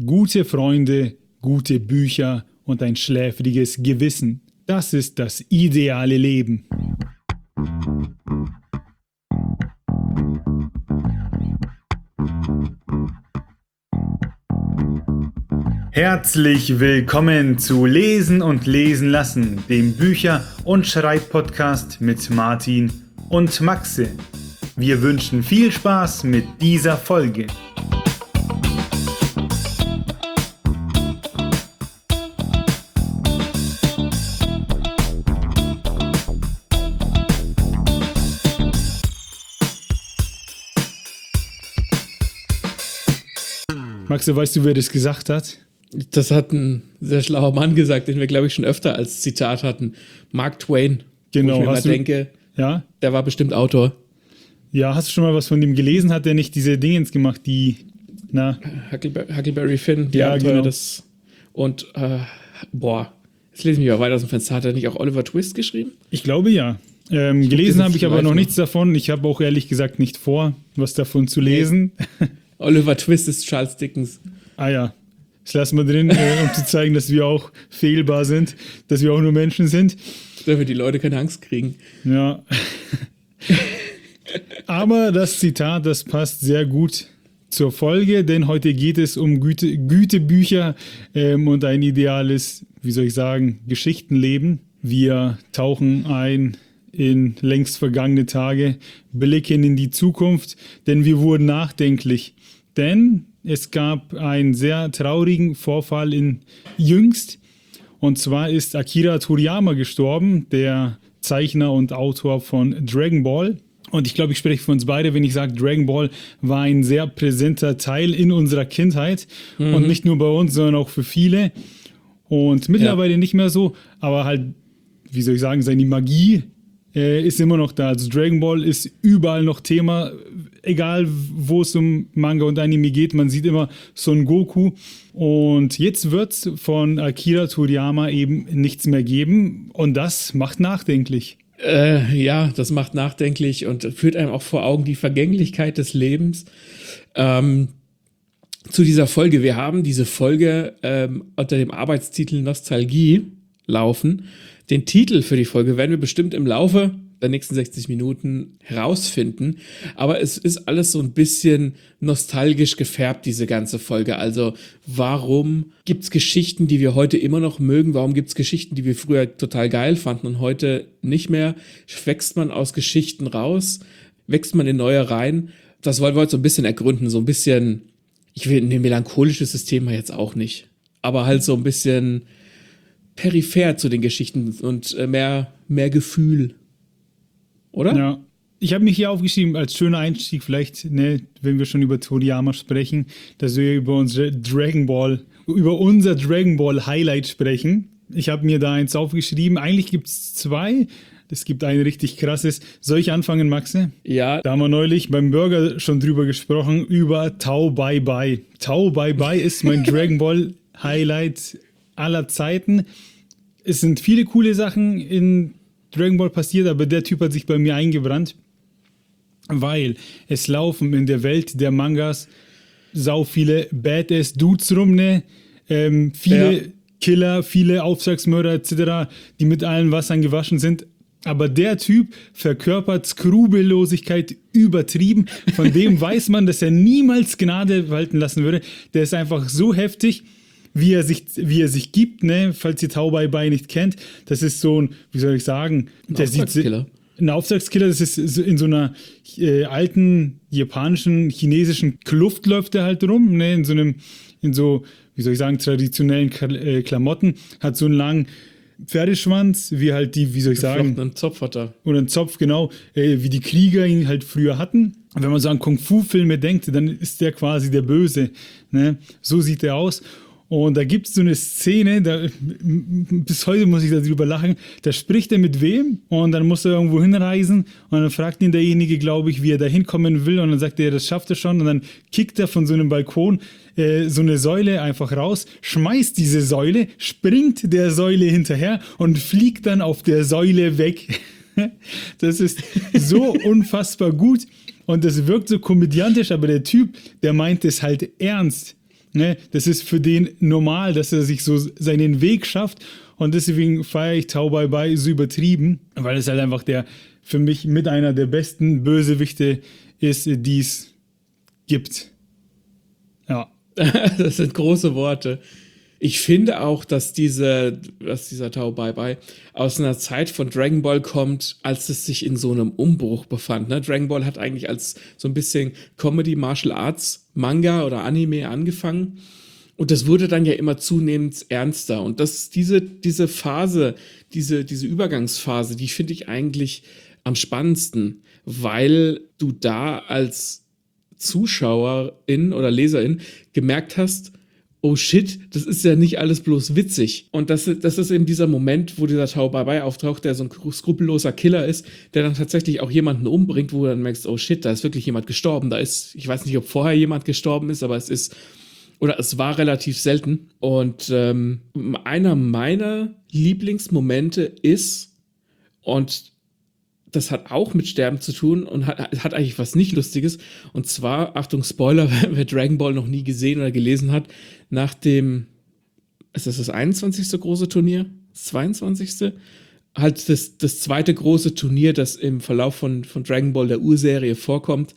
Gute Freunde, gute Bücher und ein schläfriges Gewissen. Das ist das ideale Leben. Herzlich willkommen zu Lesen und Lesen lassen, dem Bücher- und Schreibpodcast mit Martin und Maxe. Wir wünschen viel Spaß mit dieser Folge. Maxe, weißt du, wer das gesagt hat? Das hat ein sehr schlauer Mann gesagt, den wir, glaube ich, schon öfter als Zitat hatten. Mark Twain. Genau. Wo ich mir mal denke, ja? Der war bestimmt Autor. Ja, hast du schon mal was von dem gelesen? Hat der nicht diese Dingens gemacht, die, Huckleberry Finn, die ja, Abenteuer genau. des... Und, jetzt lese ich mich mal weiter aus dem Fenster. Hat er nicht auch Oliver Twist geschrieben? Ich glaube, ja. Gelesen habe ich aber noch nichts davon. Ich habe auch ehrlich gesagt nicht vor, was davon zu lesen. Oliver Twist ist Charles Dickens. Ah ja, das lassen wir drin, um zu zeigen, dass wir auch fehlbar sind, dass wir auch nur Menschen sind. Damit die Leute keine Angst kriegen. Ja. Aber das Zitat, das passt sehr gut zur Folge, denn heute geht es um Gütebücher und ein ideales, wie soll ich sagen, Geschichtenleben. Wir tauchen ein in längst vergangene Tage, blicken in die Zukunft, denn wir wurden nachdenklich. Denn es gab einen sehr traurigen Vorfall jüngst. Und zwar ist Akira Toriyama gestorben, der Zeichner und Autor von Dragon Ball. Und ich glaube, ich spreche für uns beide, wenn ich sage, Dragon Ball war ein sehr präsenter Teil in unserer Kindheit. Und nicht nur bei uns, sondern auch für viele. Und mittlerweile nicht mehr so. Aber halt, wie soll ich sagen, seine Magie ist immer noch da. Also Dragon Ball ist überall noch Thema, egal wo es um Manga und Anime geht, man sieht immer Son Goku. Und jetzt wird es von Akira Toriyama eben nichts mehr geben und das macht nachdenklich. Ja, das macht nachdenklich und führt einem auch vor Augen die Vergänglichkeit des Lebens. Zu dieser Folge, wir haben diese Folge unter dem Arbeitstitel Nostalgie laufen. Den Titel für die Folge werden wir bestimmt im Laufe der nächsten 60 Minuten herausfinden. Aber es ist alles so ein bisschen nostalgisch gefärbt, diese ganze Folge. Also warum gibt es Geschichten, die wir heute immer noch mögen? Warum gibt es Geschichten, die wir früher total geil fanden und heute nicht mehr? Wächst man aus Geschichten raus? Wächst man in neue rein? Das wollen wir heute so ein bisschen ergründen. So ein bisschen, ich will ein melancholisches System jetzt auch nicht. Aber halt so ein bisschen peripher zu den Geschichten und mehr Gefühl. Oder? Ja. Ich habe mich hier aufgeschrieben als schöner Einstieg, vielleicht, wenn wir schon über Toriyama sprechen, dass wir über unser Dragon Ball Highlight sprechen. Ich habe mir da eins aufgeschrieben. Eigentlich gibt es zwei. Es gibt ein richtig krasses. Soll ich anfangen, Maxe? Ja. Da haben wir neulich beim Burger schon drüber gesprochen, über Tau Bai Bai. Tau Bai Bai ist mein Dragon Ball Highlight aller Zeiten. Es sind viele coole Sachen in Dragon Ball passiert, aber der Typ hat sich bei mir eingebrannt, weil es laufen in der Welt der Mangas sau viele Badass-Dudes rum, viele Killer, viele Auftragsmörder etc., die mit allen Wassern gewaschen sind. Aber der Typ verkörpert Skrupellosigkeit übertrieben. Von dem weiß man, dass er niemals Gnade walten lassen würde. Der ist einfach so heftig, wie er sich gibt, falls ihr Tau Bai Bai nicht kennt. Das ist so ein, wie soll ich sagen, ein Auftragskiller. Das ist in so einer alten japanischen, chinesischen Kluft läuft er halt rum, in so, wie soll ich sagen, traditionellen Klamotten, hat so einen langen Pferdeschwanz, wie halt die, wie soll ich sagen, einen Zopf hat er. Oder einen Zopf, genau, wie die Krieger ihn halt früher hatten. Und wenn man so an Kung-Fu-Filme denkt, dann ist der quasi der Böse, So sieht er aus. Und da gibt es so eine Szene, bis heute muss ich darüber lachen, da spricht er mit wem und dann muss er irgendwo hinreisen und dann fragt ihn derjenige, glaube ich, wie er da hinkommen will und dann sagt er, das schafft er schon und dann kickt er von so einem Balkon so eine Säule einfach raus, schmeißt diese Säule, springt der Säule hinterher und fliegt dann auf der Säule weg. Das ist so unfassbar gut und das wirkt so komödiantisch, aber der Typ, der meint es halt ernst. Ne? Das ist für den normal, dass er sich so seinen Weg schafft. Und deswegen feiere ich Tao Bai Bai so übertrieben, weil es halt einfach für mich mit einer der besten Bösewichte ist, die es gibt. Ja. Das sind große Worte. Ich finde auch, dass dieser Tao Bai Bai aus einer Zeit von Dragon Ball kommt, als es sich in so einem Umbruch befand. Ne? Dragon Ball hat eigentlich als so ein bisschen Comedy, Martial Arts, Manga oder Anime angefangen. Und das wurde dann ja immer zunehmend ernster. Und diese Phase, diese Übergangsphase, die finde ich eigentlich am spannendsten, weil du da als Zuschauerin oder Leserin gemerkt hast, oh shit, das ist ja nicht alles bloß witzig. Und das ist eben dieser Moment, wo dieser Tao Bai Bai auftaucht, der so ein skrupelloser Killer ist, der dann tatsächlich auch jemanden umbringt, wo du dann merkst, oh shit, da ist wirklich jemand gestorben. Ich weiß nicht, ob vorher jemand gestorben ist, aber es war relativ selten. Und einer meiner Lieblingsmomente ist, und das hat auch mit Sterben zu tun und hat eigentlich was nicht Lustiges. Und zwar, Achtung, Spoiler, wer Dragon Ball noch nie gesehen oder gelesen hat, nach dem, ist das 21. große Turnier? Das 22.? Halt das zweite große Turnier, das im Verlauf von Dragon Ball, der Urserie, vorkommt.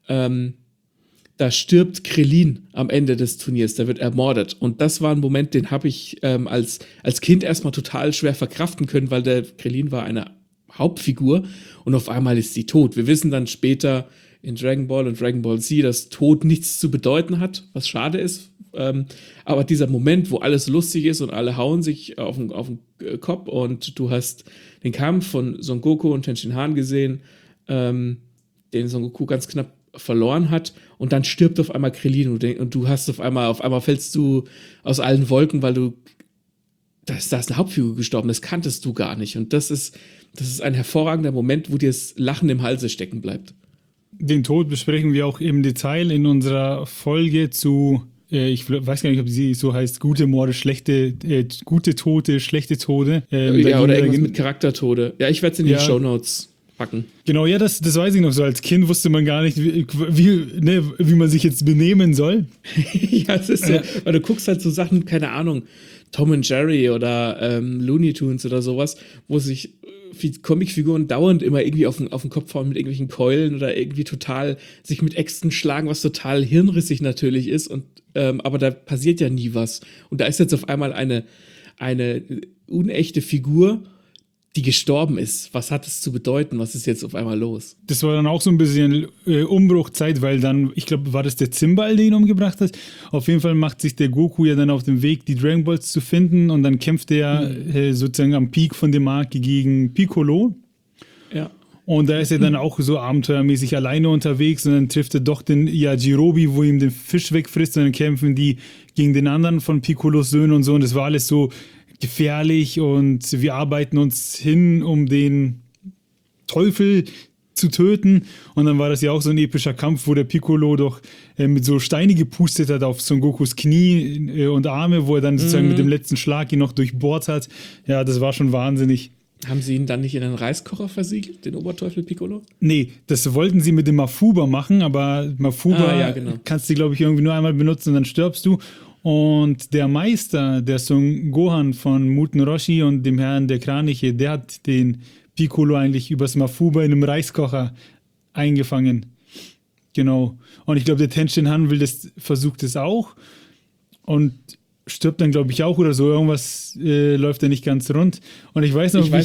Da stirbt Krillin am Ende des Turniers, der wird ermordet. Und das war ein Moment, den habe ich als Kind erstmal total schwer verkraften können, weil der Krillin war eine Hauptfigur und auf einmal ist sie tot. Wir wissen dann später in Dragon Ball und Dragon Ball Z, dass Tod nichts zu bedeuten hat, was schade ist. Aber dieser Moment, wo alles lustig ist und alle hauen sich auf den Kopf und du hast den Kampf von Son Goku und Tenshin Han gesehen, den Son Goku ganz knapp verloren hat und dann stirbt auf einmal Krillin und du hast auf einmal fällst du aus allen Wolken, weil da ist eine Hauptfigur gestorben, das kanntest du gar nicht. Und das ist ein hervorragender Moment, wo dir das Lachen im Halse stecken bleibt. Den Tod besprechen wir auch im Detail in unserer Folge zu, ich weiß gar nicht, ob sie so heißt, gute Morde, gute Tote, schlechte Tode. Oder irgendwas mit Charaktertode. Ja, ich werde es in die Shownotes packen. Genau, ja, das weiß ich noch so. Als Kind wusste man gar nicht, wie man sich jetzt benehmen soll. Ja, es ist so, weil du guckst halt so Sachen, keine Ahnung, Tom and Jerry oder Looney Tunes oder sowas, wo sich Comicfiguren dauernd immer irgendwie auf den Kopf hauen mit irgendwelchen Keulen oder irgendwie total sich mit Äxten schlagen, was total hirnrissig natürlich ist. Und aber da passiert ja nie was. Und da ist jetzt auf einmal eine unechte Figur, die gestorben ist. Was hat es zu bedeuten? Was ist jetzt auf einmal los? Das war dann auch so ein bisschen Umbruchzeit, weil dann, ich glaube, war das der Zimbal, den ihn umgebracht hat? Auf jeden Fall macht sich der Goku ja dann auf den Weg, die Dragon Balls zu finden und dann kämpft er sozusagen am Peak von dem Arc gegen Piccolo. Ja. Und da ist er dann auch so abenteuermäßig alleine unterwegs und dann trifft er doch den Yajirobe, wo ihm den Fisch wegfrisst und dann kämpfen die gegen den anderen von Piccolos Söhnen und so und das war alles so gefährlich und wir arbeiten uns hin, um den Teufel zu töten. Und dann war das ja auch so ein epischer Kampf, wo der Piccolo doch mit so Steine gepustet hat auf Son Gokus Knie und Arme, wo er dann sozusagen mit dem letzten Schlag ihn noch durchbohrt hat. Ja, das war schon wahnsinnig. Haben sie ihn dann nicht in einen Reiskocher versiegelt, den Oberteufel Piccolo? Nee, das wollten sie mit dem Mafuba machen, aber Mafuba kannst du, glaube ich, irgendwie nur einmal benutzen und dann stirbst du. Und der Meister, der Son Gohan von Muten Roshi und dem Herrn der Kraniche, der hat den Piccolo eigentlich übers Mafuba in einem Reiskocher eingefangen. Genau. Und ich glaube, der Tenshin Han versucht es auch und stirbt dann, glaube ich, auch oder so. Irgendwas läuft da nicht ganz rund. Und ich weiß noch,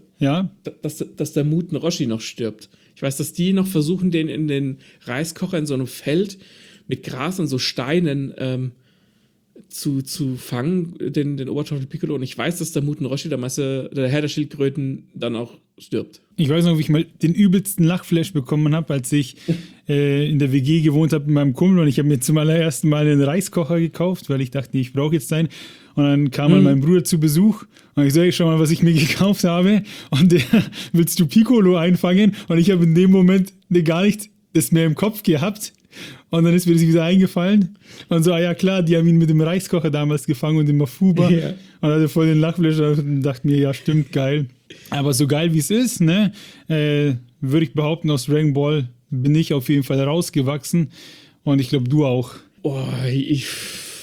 dass der Muten Roshi noch stirbt. Ich weiß, dass die noch versuchen, den in den Reiskocher in so einem Feld mit Gras und so Steinen zu fangen, den Oberteufel Piccolo. Und ich weiß, dass der Muten Roshi, der Herr der Schildkröten, dann auch stirbt. Ich weiß noch, wie ich mal den übelsten Lachflash bekommen habe, als ich in der WG gewohnt habe mit meinem Kumpel und ich habe mir zum allerersten Mal einen Reiskocher gekauft, weil ich dachte, ich brauche jetzt einen. Und dann kam mal mein Bruder zu Besuch und ich sage, schau mal, was ich mir gekauft habe. Und der, willst du Piccolo einfangen? Und ich habe in dem Moment gar nicht das mehr im Kopf gehabt. Und dann ist mir das wieder eingefallen. Und so, ja klar, die haben ihn mit dem Reiskocher damals gefangen und dem Mafuba. Yeah. Und hatte voll den Lachflash und dachte mir, ja stimmt, geil. Aber so geil wie es ist, ne, würde ich behaupten, aus Dragon Ball bin ich auf jeden Fall rausgewachsen. Und ich glaube, du auch. Oh,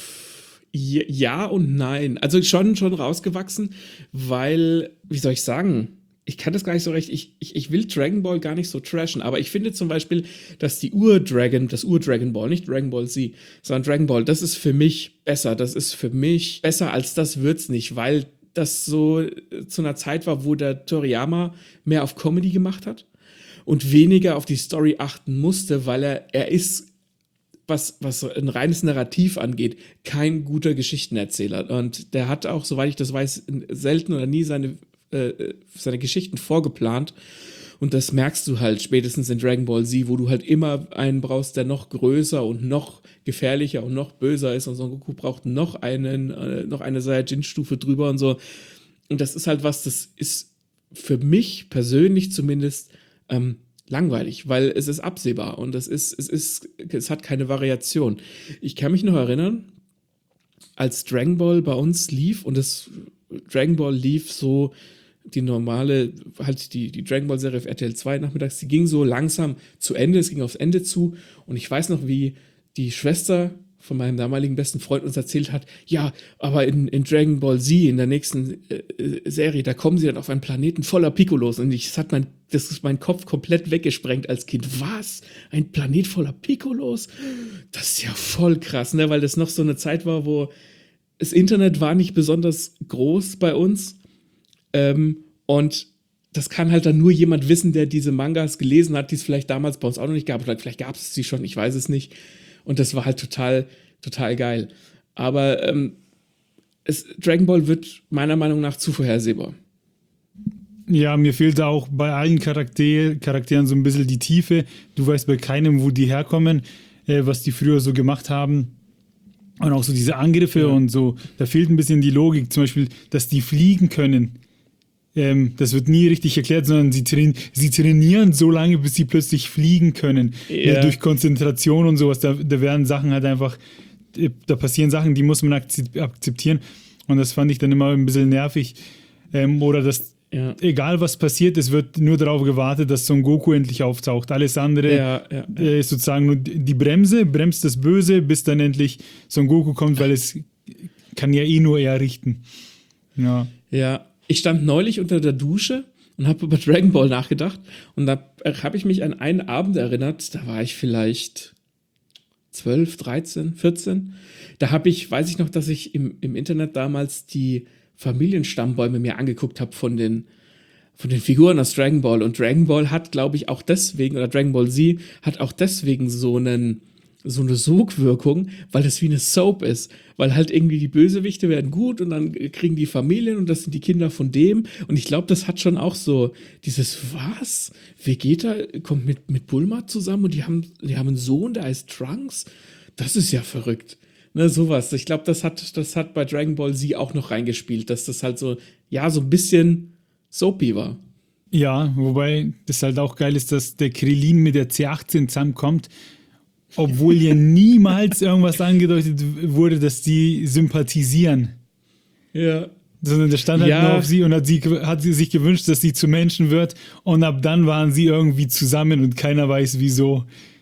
Ja und nein. Also schon rausgewachsen, weil, wie soll ich sagen, ich kann das gar nicht so recht, ich will Dragon Ball gar nicht so trashen, aber ich finde zum Beispiel, dass das Ur-Dragon Ball, nicht Dragon Ball Z, sondern Dragon Ball, das ist für mich besser. Das ist für mich besser als das wird's nicht, weil das so zu einer Zeit war, wo der Toriyama mehr auf Comedy gemacht hat und weniger auf die Story achten musste, weil er ist, was ein reines Narrativ angeht, kein guter Geschichtenerzähler. Und der hat auch, soweit ich das weiß, selten oder nie seine Geschichten vorgeplant. Und das merkst du halt spätestens in Dragon Ball Z, wo du halt immer einen brauchst, der noch größer und noch gefährlicher und noch böser ist. Und Son Goku braucht noch eine Saiyajin-Stufe drüber und so. Und das ist halt was, das ist für mich persönlich zumindest langweilig, weil es ist absehbar und es hat keine Variation. Ich kann mich noch erinnern, als Dragon Ball bei uns lief und Dragon Ball lief so die normale, halt die Dragon Ball Serie auf RTL 2 nachmittags, die ging so langsam zu Ende, es ging aufs Ende zu und ich weiß noch, wie die Schwester von meinem damaligen besten Freund uns erzählt hat, ja, aber in Dragon Ball Z, in der nächsten Serie, da kommen sie dann auf einen Planeten voller Piccolos und das ist mein Kopf komplett weggesprengt als Kind. Was? Ein Planet voller Piccolos? Das ist ja voll krass, ne? Weil das noch so eine Zeit war, wo das Internet war nicht besonders groß bei uns und das kann halt dann nur jemand wissen, der diese Mangas gelesen hat, die es vielleicht damals bei uns auch noch nicht gab. Oder vielleicht gab es sie schon, ich weiß es nicht. Und das war halt total, total geil. Aber Dragon Ball wird meiner Meinung nach zu vorhersehbar. Ja, mir fehlt da auch bei allen Charakteren so ein bisschen die Tiefe. Du weißt bei keinem, wo die herkommen, was die früher so gemacht haben. Und auch so diese Angriffe und so. Da fehlt ein bisschen die Logik. Zum Beispiel, dass die fliegen können. Das wird nie richtig erklärt, sondern sie trainieren so lange, bis sie plötzlich fliegen können. Ja. Durch Konzentration und sowas. Da werden Sachen halt einfach, da passieren Sachen, die muss man akzeptieren. Und das fand ich dann immer ein bisschen nervig. Oder dass, egal was passiert, es wird nur darauf gewartet, dass Son Goku endlich auftaucht. Alles andere ist sozusagen nur die bremst das Böse, bis dann endlich Son Goku kommt, weil es kann ja eh nur er richten. Ja. Ja. Ich stand neulich unter der Dusche und habe über Dragon Ball nachgedacht und da habe ich mich an einen Abend erinnert, da war ich vielleicht 12, 13, 14. Da weiß ich noch, dass ich im Internet damals die Familienstammbäume mir angeguckt habe von den Figuren aus Dragon Ball und Dragon Ball hat, glaube ich, auch deswegen, oder Dragon Ball Z hat auch deswegen so eine Sogwirkung, weil das wie eine Soap ist, weil halt irgendwie die Bösewichte werden gut und dann kriegen die Familien und das sind die Kinder von dem und ich glaube, das hat schon auch so dieses, was? Vegeta kommt mit Bulma zusammen und die haben einen Sohn, der heißt Trunks? Das ist ja verrückt. Ne, sowas. Ich glaube, das hat bei Dragon Ball Z auch noch reingespielt, dass das halt so, ja, so ein bisschen soapy war. Ja, wobei das halt auch geil ist, dass der Krillin mit der C18 zusammenkommt, obwohl ja niemals irgendwas angedeutet wurde, dass die sympathisieren. Ja. Sondern der stand halt nur auf sie und hat sie sich gewünscht, dass sie zu Menschen wird und ab dann waren sie irgendwie zusammen und keiner weiß wieso.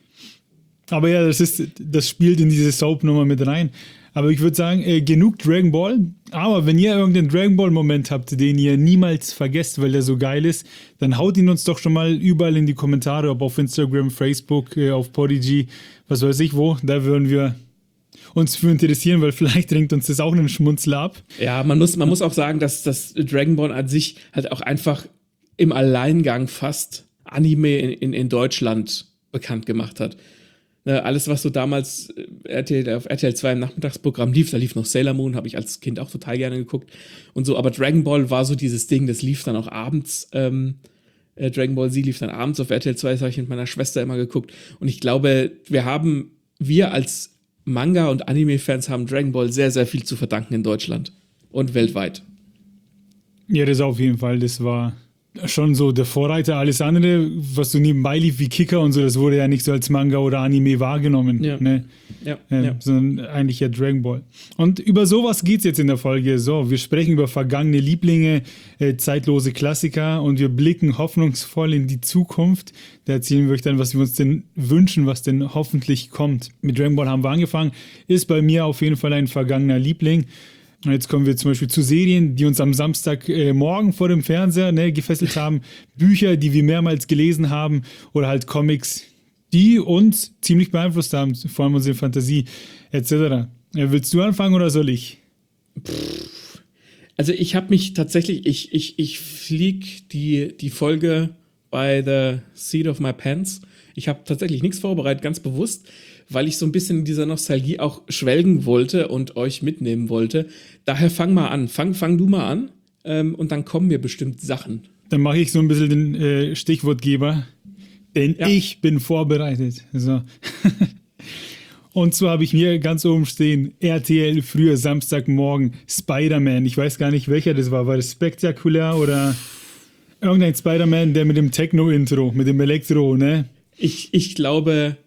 Aber ja, das spielt in diese Soap-Nummer mit rein. Aber ich würde sagen, genug Dragon Ball. Aber wenn ihr irgendeinen Dragon Ball-Moment habt, den ihr niemals vergesst, weil der so geil ist, dann haut ihn uns doch schon mal überall in die Kommentare, ob auf Instagram, Facebook, auf Podigy, was weiß ich wo. Da würden wir uns für interessieren, weil vielleicht drängt uns das auch einen Schmunzler ab. Ja, man muss auch sagen, dass das Dragon Ball an sich halt auch einfach im Alleingang fast Anime in Deutschland bekannt gemacht hat. Alles, was so damals auf RTL 2 im Nachmittagsprogramm lief, da lief noch Sailor Moon, habe ich als Kind auch total gerne geguckt und so, aber Dragon Ball war so dieses Ding, das lief dann auch abends, Dragon Ball Z lief dann abends auf RTL 2, das habe ich mit meiner Schwester immer geguckt und ich glaube, wir als Manga- und Anime-Fans haben Dragon Ball sehr, sehr viel zu verdanken in Deutschland und weltweit. Ja, das auf jeden Fall, das war schon so der Vorreiter. Alles andere, was so nebenbei lief wie Kicker und so, das wurde ja nicht so als Manga oder Anime wahrgenommen. Ja. Ne? Ja. Sondern eigentlich ja Dragon Ball. Und über sowas geht es jetzt in der Folge. So, wir sprechen über vergangene Lieblinge, zeitlose Klassiker und wir blicken hoffnungsvoll in die Zukunft. Da erzählen wir euch dann, was wir uns denn wünschen, was denn hoffentlich kommt. Mit Dragon Ball haben wir angefangen. Ist bei mir auf jeden Fall ein vergangener Liebling. Und jetzt kommen wir zum Beispiel zu Serien, die uns am Samstagmorgen vor dem Fernseher gefesselt haben. Bücher, die wir mehrmals gelesen haben. Oder halt Comics, die uns ziemlich beeinflusst haben. Vor allem unsere Fantasie etc. Willst du anfangen oder soll ich? Also ich habe mich tatsächlich, ich flieg die Folge by the seat of my pants. Ich habe tatsächlich nichts vorbereitet, ganz bewusst, weil ich so ein bisschen in dieser Nostalgie auch schwelgen wollte und euch mitnehmen wollte. Daher fang mal an. Fang du mal an und dann kommen mir bestimmt Sachen. Dann mache ich so ein bisschen den Stichwortgeber, denn ich bin vorbereitet. So. Und zwar habe ich mir ganz oben stehen, RTL früher Samstagmorgen, Spider-Man. Ich weiß gar nicht, welcher das war. War das spektakulär oder irgendein Spider-Man, der mit dem Techno-Intro, mit dem Elektro, ne? Ich glaube,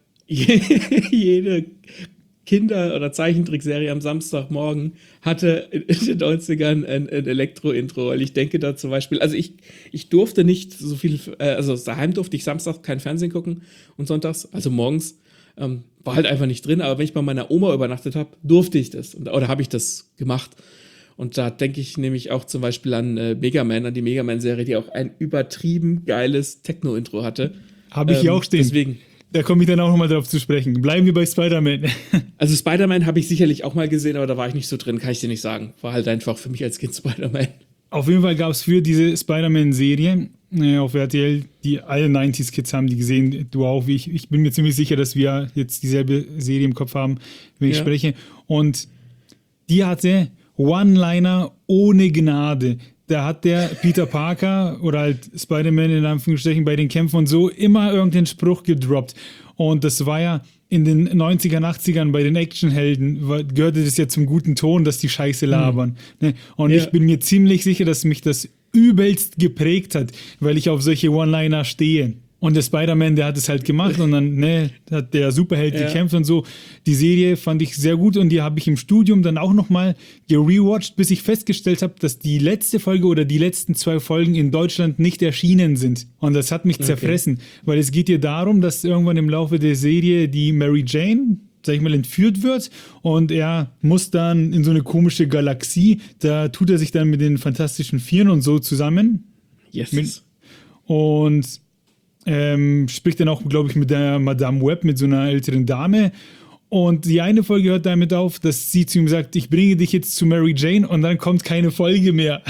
jede Kinder- oder Zeichentrickserie am Samstagmorgen hatte in den 90ern ein Elektro-Intro, weil ich denke da zum Beispiel, also ich durfte nicht so viel, also daheim durfte ich samstags kein Fernsehen gucken und sonntags, also morgens, war halt einfach nicht drin, aber wenn ich bei meiner Oma übernachtet habe, durfte ich das oder habe ich das gemacht. Und da denke ich nämlich auch zum Beispiel an Mega Man, an die Mega Man-Serie, die auch ein übertrieben geiles Techno-Intro hatte. Habe ich hier auch stehen. Deswegen. Da komme ich dann auch nochmal drauf zu sprechen. Bleiben wir bei Spider-Man. Also Spider-Man habe ich sicherlich auch mal gesehen, aber da war ich nicht so drin, kann ich dir nicht sagen. War halt einfach für mich als Kind Spider-Man. Auf jeden Fall gab es für diese Spider-Man-Serie auf RTL, die alle 90s-Kids haben die gesehen, du auch, wie ich. Ich bin mir ziemlich sicher, dass wir jetzt dieselbe Serie im Kopf haben, wenn ich spreche. Und die hatte One-Liner ohne Gnade. Da hat der Peter Parker oder halt Spider-Man in Anführungsstrichen bei den Kämpfen und so immer irgendeinen Spruch gedroppt. Und das war ja in den 90ern, 80ern bei den Actionhelden, gehörte das ja zum guten Ton, dass die Scheiße labern. Ne? Und ich bin mir ziemlich sicher, dass mich das übelst geprägt hat, weil ich auf solche One-Liner stehe. Und der Spider-Man, der hat es halt gemacht und dann hat der Superheld gekämpft und so. Die Serie fand ich sehr gut und die habe ich im Studium dann auch nochmal gerewatcht, bis ich festgestellt habe, dass die letzte Folge oder die letzten 2 Folgen in Deutschland nicht erschienen sind. Und das hat mich zerfressen, weil es geht hier darum, dass irgendwann im Laufe der Serie die Mary Jane, sag ich mal, entführt wird und er muss dann in so eine komische Galaxie, da tut er sich dann mit den Fantastischen Vieren und so zusammen. Yes. Und spricht dann auch, glaube ich, mit der Madame Web, mit so einer älteren Dame. Und die eine Folge hört damit auf, dass sie zu ihm sagt, ich bringe dich jetzt zu Mary Jane und dann kommt keine Folge mehr.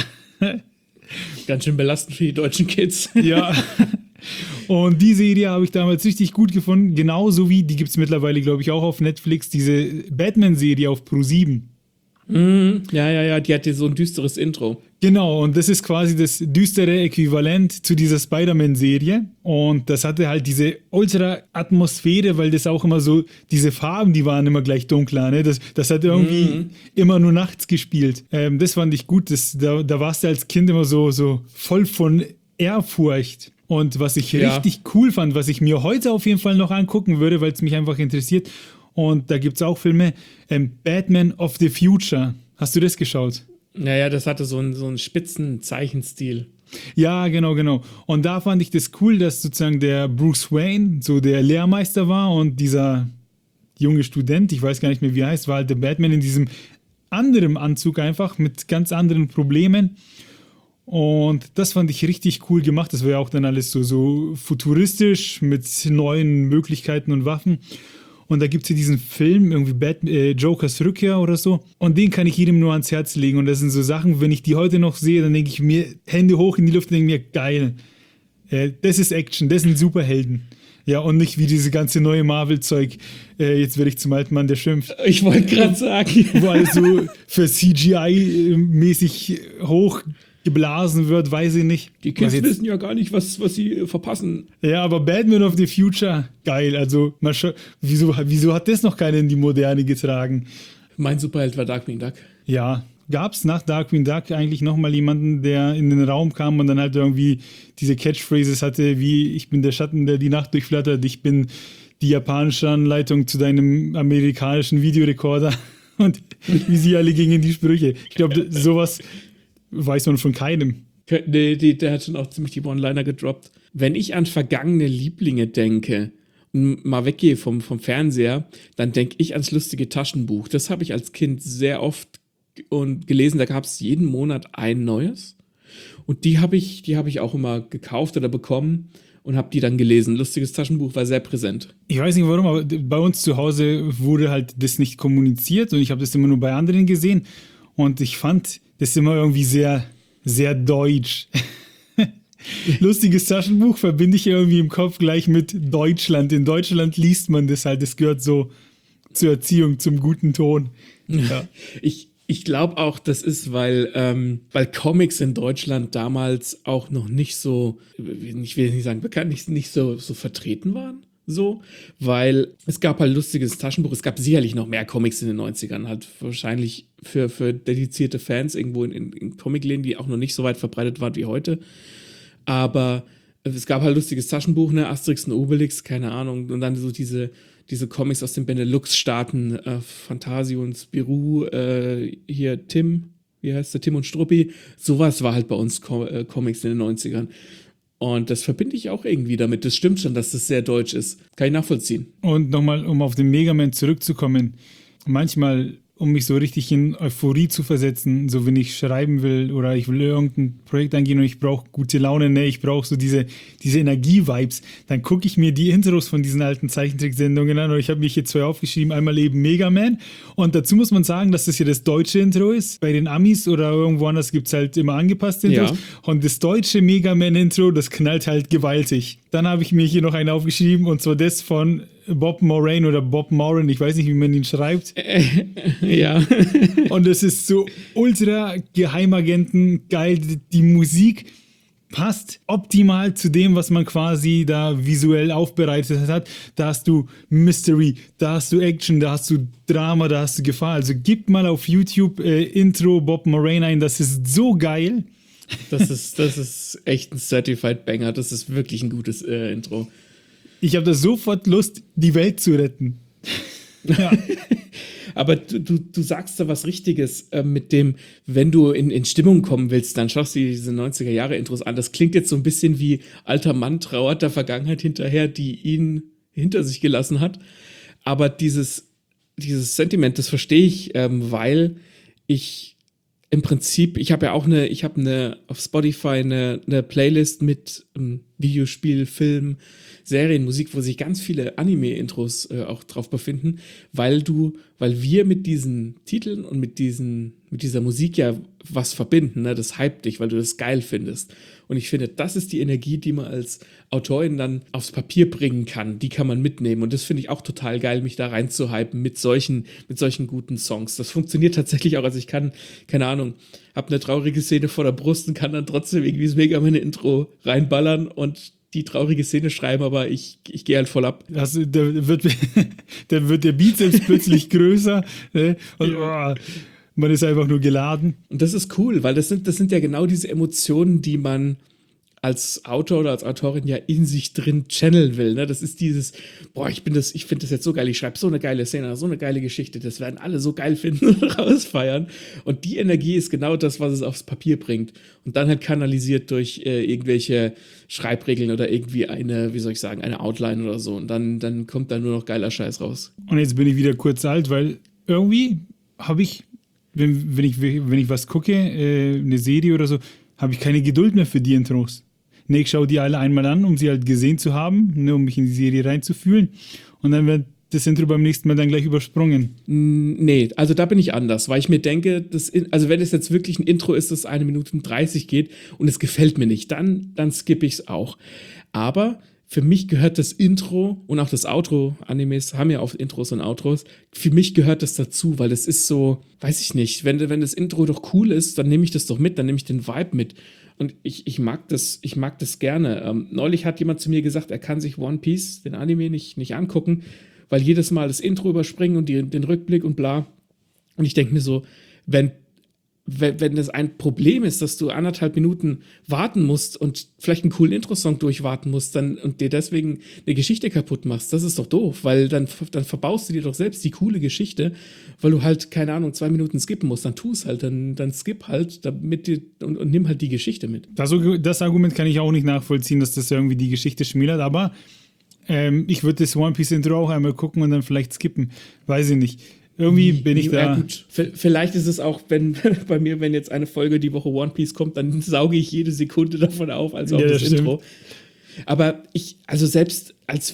Ganz schön belastend für die deutschen Kids. Ja. Und die Serie habe ich damals richtig gut gefunden, genauso wie, die gibt es mittlerweile, glaube ich, auch auf Netflix, diese Batman-Serie auf Pro7. Ja, die hatte so ein düsteres Intro. Genau, und das ist quasi das düstere Äquivalent zu dieser Spider-Man-Serie. Und das hatte halt diese Ultra-Atmosphäre, weil das auch immer so, diese Farben, die waren immer gleich dunkler. Ne? Das hat irgendwie immer nur nachts gespielt. Das fand ich gut. Da warst du als Kind immer so voll von Ehrfurcht. Und was ich richtig cool fand, was ich mir heute auf jeden Fall noch angucken würde, weil es mich einfach interessiert. Und da gibt es auch Filme, Batman of the Future. Hast du das geschaut? Naja, das hatte so einen spitzen Zeichenstil. Ja, genau. Und da fand ich das cool, dass sozusagen der Bruce Wayne so der Lehrmeister war und dieser junge Student, ich weiß gar nicht mehr, wie er heißt, war halt der Batman in diesem anderen Anzug einfach mit ganz anderen Problemen. Und das fand ich richtig cool gemacht. Das war ja auch dann alles so futuristisch mit neuen Möglichkeiten und Waffen. Und da gibt es ja diesen Film, irgendwie Jokers Rückkehr oder so. Und den kann ich jedem nur ans Herz legen. Und das sind so Sachen, wenn ich die heute noch sehe, dann denke ich mir, Hände hoch in die Luft und denke mir, geil. Das ist Action, das sind Superhelden. Ja, und nicht wie diese ganze neue Marvel-Zeug. Jetzt werde ich zum alten Mann, der schimpft. Ich wollte gerade sagen. Wo alles so für CGI-mäßig hoch geblasen wird, weiß ich nicht. Die Kids wissen ja gar nicht, was sie verpassen. Ja, aber Batman of the Future, geil. Also, wieso hat das noch keiner in die Moderne getragen? Mein Superheld war Darkwing Duck. Ja, gab es nach Darkwing Duck eigentlich nochmal jemanden, der in den Raum kam und dann halt irgendwie diese Catchphrases hatte, wie ich bin der Schatten, der die Nacht durchflattert, ich bin die japanische Anleitung zu deinem amerikanischen Videorekorder und wie sie alle gingen, die Sprüche. Ich glaube, sowas weiß man von keinem. Nee, der hat schon auch ziemlich die One-Liner gedroppt. Wenn ich an vergangene Lieblinge denke und mal weggehe vom Fernseher, dann denke ich ans lustige Taschenbuch. Das habe ich als Kind sehr oft und gelesen. Da gab es jeden Monat ein neues. Und die habe ich auch immer gekauft oder bekommen und habe die dann gelesen. Lustiges Taschenbuch war sehr präsent. Ich weiß nicht warum, aber bei uns zu Hause wurde halt das nicht kommuniziert und ich habe das immer nur bei anderen gesehen und ich fand das immer irgendwie sehr, sehr deutsch. Lustiges Taschenbuch verbinde ich irgendwie im Kopf gleich mit Deutschland. In Deutschland liest man das halt, das gehört so zur Erziehung, zum guten Ton. Ja. Ich glaube auch, das ist, weil Comics in Deutschland damals auch noch nicht so, ich will nicht sagen bekannt, nicht so vertreten waren. So, weil es gab halt lustiges Taschenbuch, es gab sicherlich noch mehr Comics in den 90ern, halt wahrscheinlich für dedizierte Fans irgendwo in Comicläden, die auch noch nicht so weit verbreitet waren wie heute. Aber es gab halt lustiges Taschenbuch, ne, Asterix und Obelix, keine Ahnung, und dann so diese Comics aus den Benelux-Staaten, Fantasio und Spirou, hier Tim, wie heißt der, Tim und Struppi, sowas war halt bei uns Comics in den 90ern. Und das verbinde ich auch irgendwie damit. Das stimmt schon, dass das sehr deutsch ist. Kann ich nachvollziehen. Und nochmal, um auf den Mega Man zurückzukommen, manchmal, um mich so richtig in Euphorie zu versetzen, so wenn ich schreiben will oder ich will irgendein Projekt angehen und ich brauche gute Laune, ne, ich brauche so diese Energie-Vibes, dann gucke ich mir die Intros von diesen alten Zeichentricksendungen an und ich habe mich hier 2 aufgeschrieben, einmal eben Mega Man und dazu muss man sagen, dass das hier das deutsche Intro ist. Bei den Amis oder irgendwo anders gibt es halt immer angepasste Intros und das deutsche Mega Man Intro, das knallt halt gewaltig. Dann habe ich mir hier noch einen aufgeschrieben und zwar das von Bob Moran oder Bob Moran, ich weiß nicht, wie man ihn schreibt. Ja. Und es ist so ultra Geheimagenten geil. Die Musik passt optimal zu dem, was man quasi da visuell aufbereitet hat. Da hast du Mystery, da hast du Action, da hast du Drama, da hast du Gefahr. Also gib mal auf YouTube Intro Bob Moran ein, das ist so geil. Das ist echt ein Certified Banger, das ist wirklich ein gutes Intro. Ich habe da sofort Lust, die Welt zu retten. Ja. Aber du sagst da was Richtiges mit dem, wenn du in Stimmung kommen willst, dann schaust du dir diese 90er-Jahre-Intros an. Das klingt jetzt so ein bisschen wie alter Mann trauert der Vergangenheit hinterher, die ihn hinter sich gelassen hat. Aber dieses Sentiment, das verstehe ich, weil ich im Prinzip, ich habe auf Spotify eine Playlist mit Videospiel, Film, Serien, Musik, wo sich ganz viele Anime-Intros auch drauf befinden, weil wir mit diesen Titeln und mit dieser Musik ja was verbinden, ne? Das hypt dich, weil du das geil findest. Und ich finde, das ist die Energie, die man als Autorin dann aufs Papier bringen kann. Die kann man mitnehmen. Und das finde ich auch total geil, mich da reinzuhypen mit solchen guten Songs. Das funktioniert tatsächlich auch. Also ich kann, keine Ahnung, habe eine traurige Szene vor der Brust und kann dann trotzdem irgendwie das Mega Man Intro reinballern und die traurige Szene schreiben, aber ich gehe halt voll ab. Da wird der Bizeps plötzlich größer, ne? Und man ist einfach nur geladen. Und das ist cool, weil das sind ja genau diese Emotionen, die man als Autor oder als Autorin ja in sich drin channeln will. Ne? Das ist dieses, ich finde das jetzt so geil, ich schreibe so eine geile Szene, so eine geile Geschichte, das werden alle so geil finden und rausfeiern. Und die Energie ist genau das, was es aufs Papier bringt. Und dann halt kanalisiert durch irgendwelche Schreibregeln oder irgendwie eine Outline oder so. Und dann kommt da nur noch geiler Scheiß raus. Und jetzt bin ich wieder kurz alt, weil irgendwie habe ich, wenn ich was gucke, eine Serie oder so, habe ich keine Geduld mehr für die Intros. Ne, ich schaue die alle einmal an, um sie halt gesehen zu haben, ne, um mich in die Serie reinzufühlen. Und dann wird das Intro beim nächsten Mal dann gleich übersprungen. Nee, also da bin ich anders, weil ich mir denke, wenn es jetzt wirklich ein Intro ist, das 1 Minute und 30 geht und es gefällt mir nicht, dann skippe ich es auch. Aber für mich gehört das Intro und auch das Outro, Animes haben ja auch Intros und Outros, für mich gehört das dazu, weil das ist so, weiß ich nicht, wenn das Intro doch cool ist, dann nehme ich das doch mit, dann nehme ich den Vibe mit. Und ich mag das gerne. Neulich hat jemand zu mir gesagt, er kann sich One Piece, den Anime, nicht angucken, weil jedes Mal das Intro überspringen und den Rückblick und bla. Und ich denke mir so, wenn das ein Problem ist, dass du 1,5 Minuten warten musst und vielleicht einen coolen Intro-Song durchwarten musst und dir deswegen eine Geschichte kaputt machst, das ist doch doof, weil dann verbaust du dir doch selbst die coole Geschichte, weil du halt, keine Ahnung, 2 Minuten skippen musst, dann tu es halt, dann skip halt damit und nimm halt die Geschichte mit. Das Argument kann ich auch nicht nachvollziehen, dass das irgendwie die Geschichte schmälert, aber ich würde das One Piece Intro auch einmal gucken und dann vielleicht skippen, weiß ich nicht. Irgendwie bin ich da. Ja, gut. Vielleicht ist es auch, wenn jetzt eine Folge die Woche One Piece kommt, dann sauge ich jede Sekunde davon auf, als auch das Intro. Aber selbst als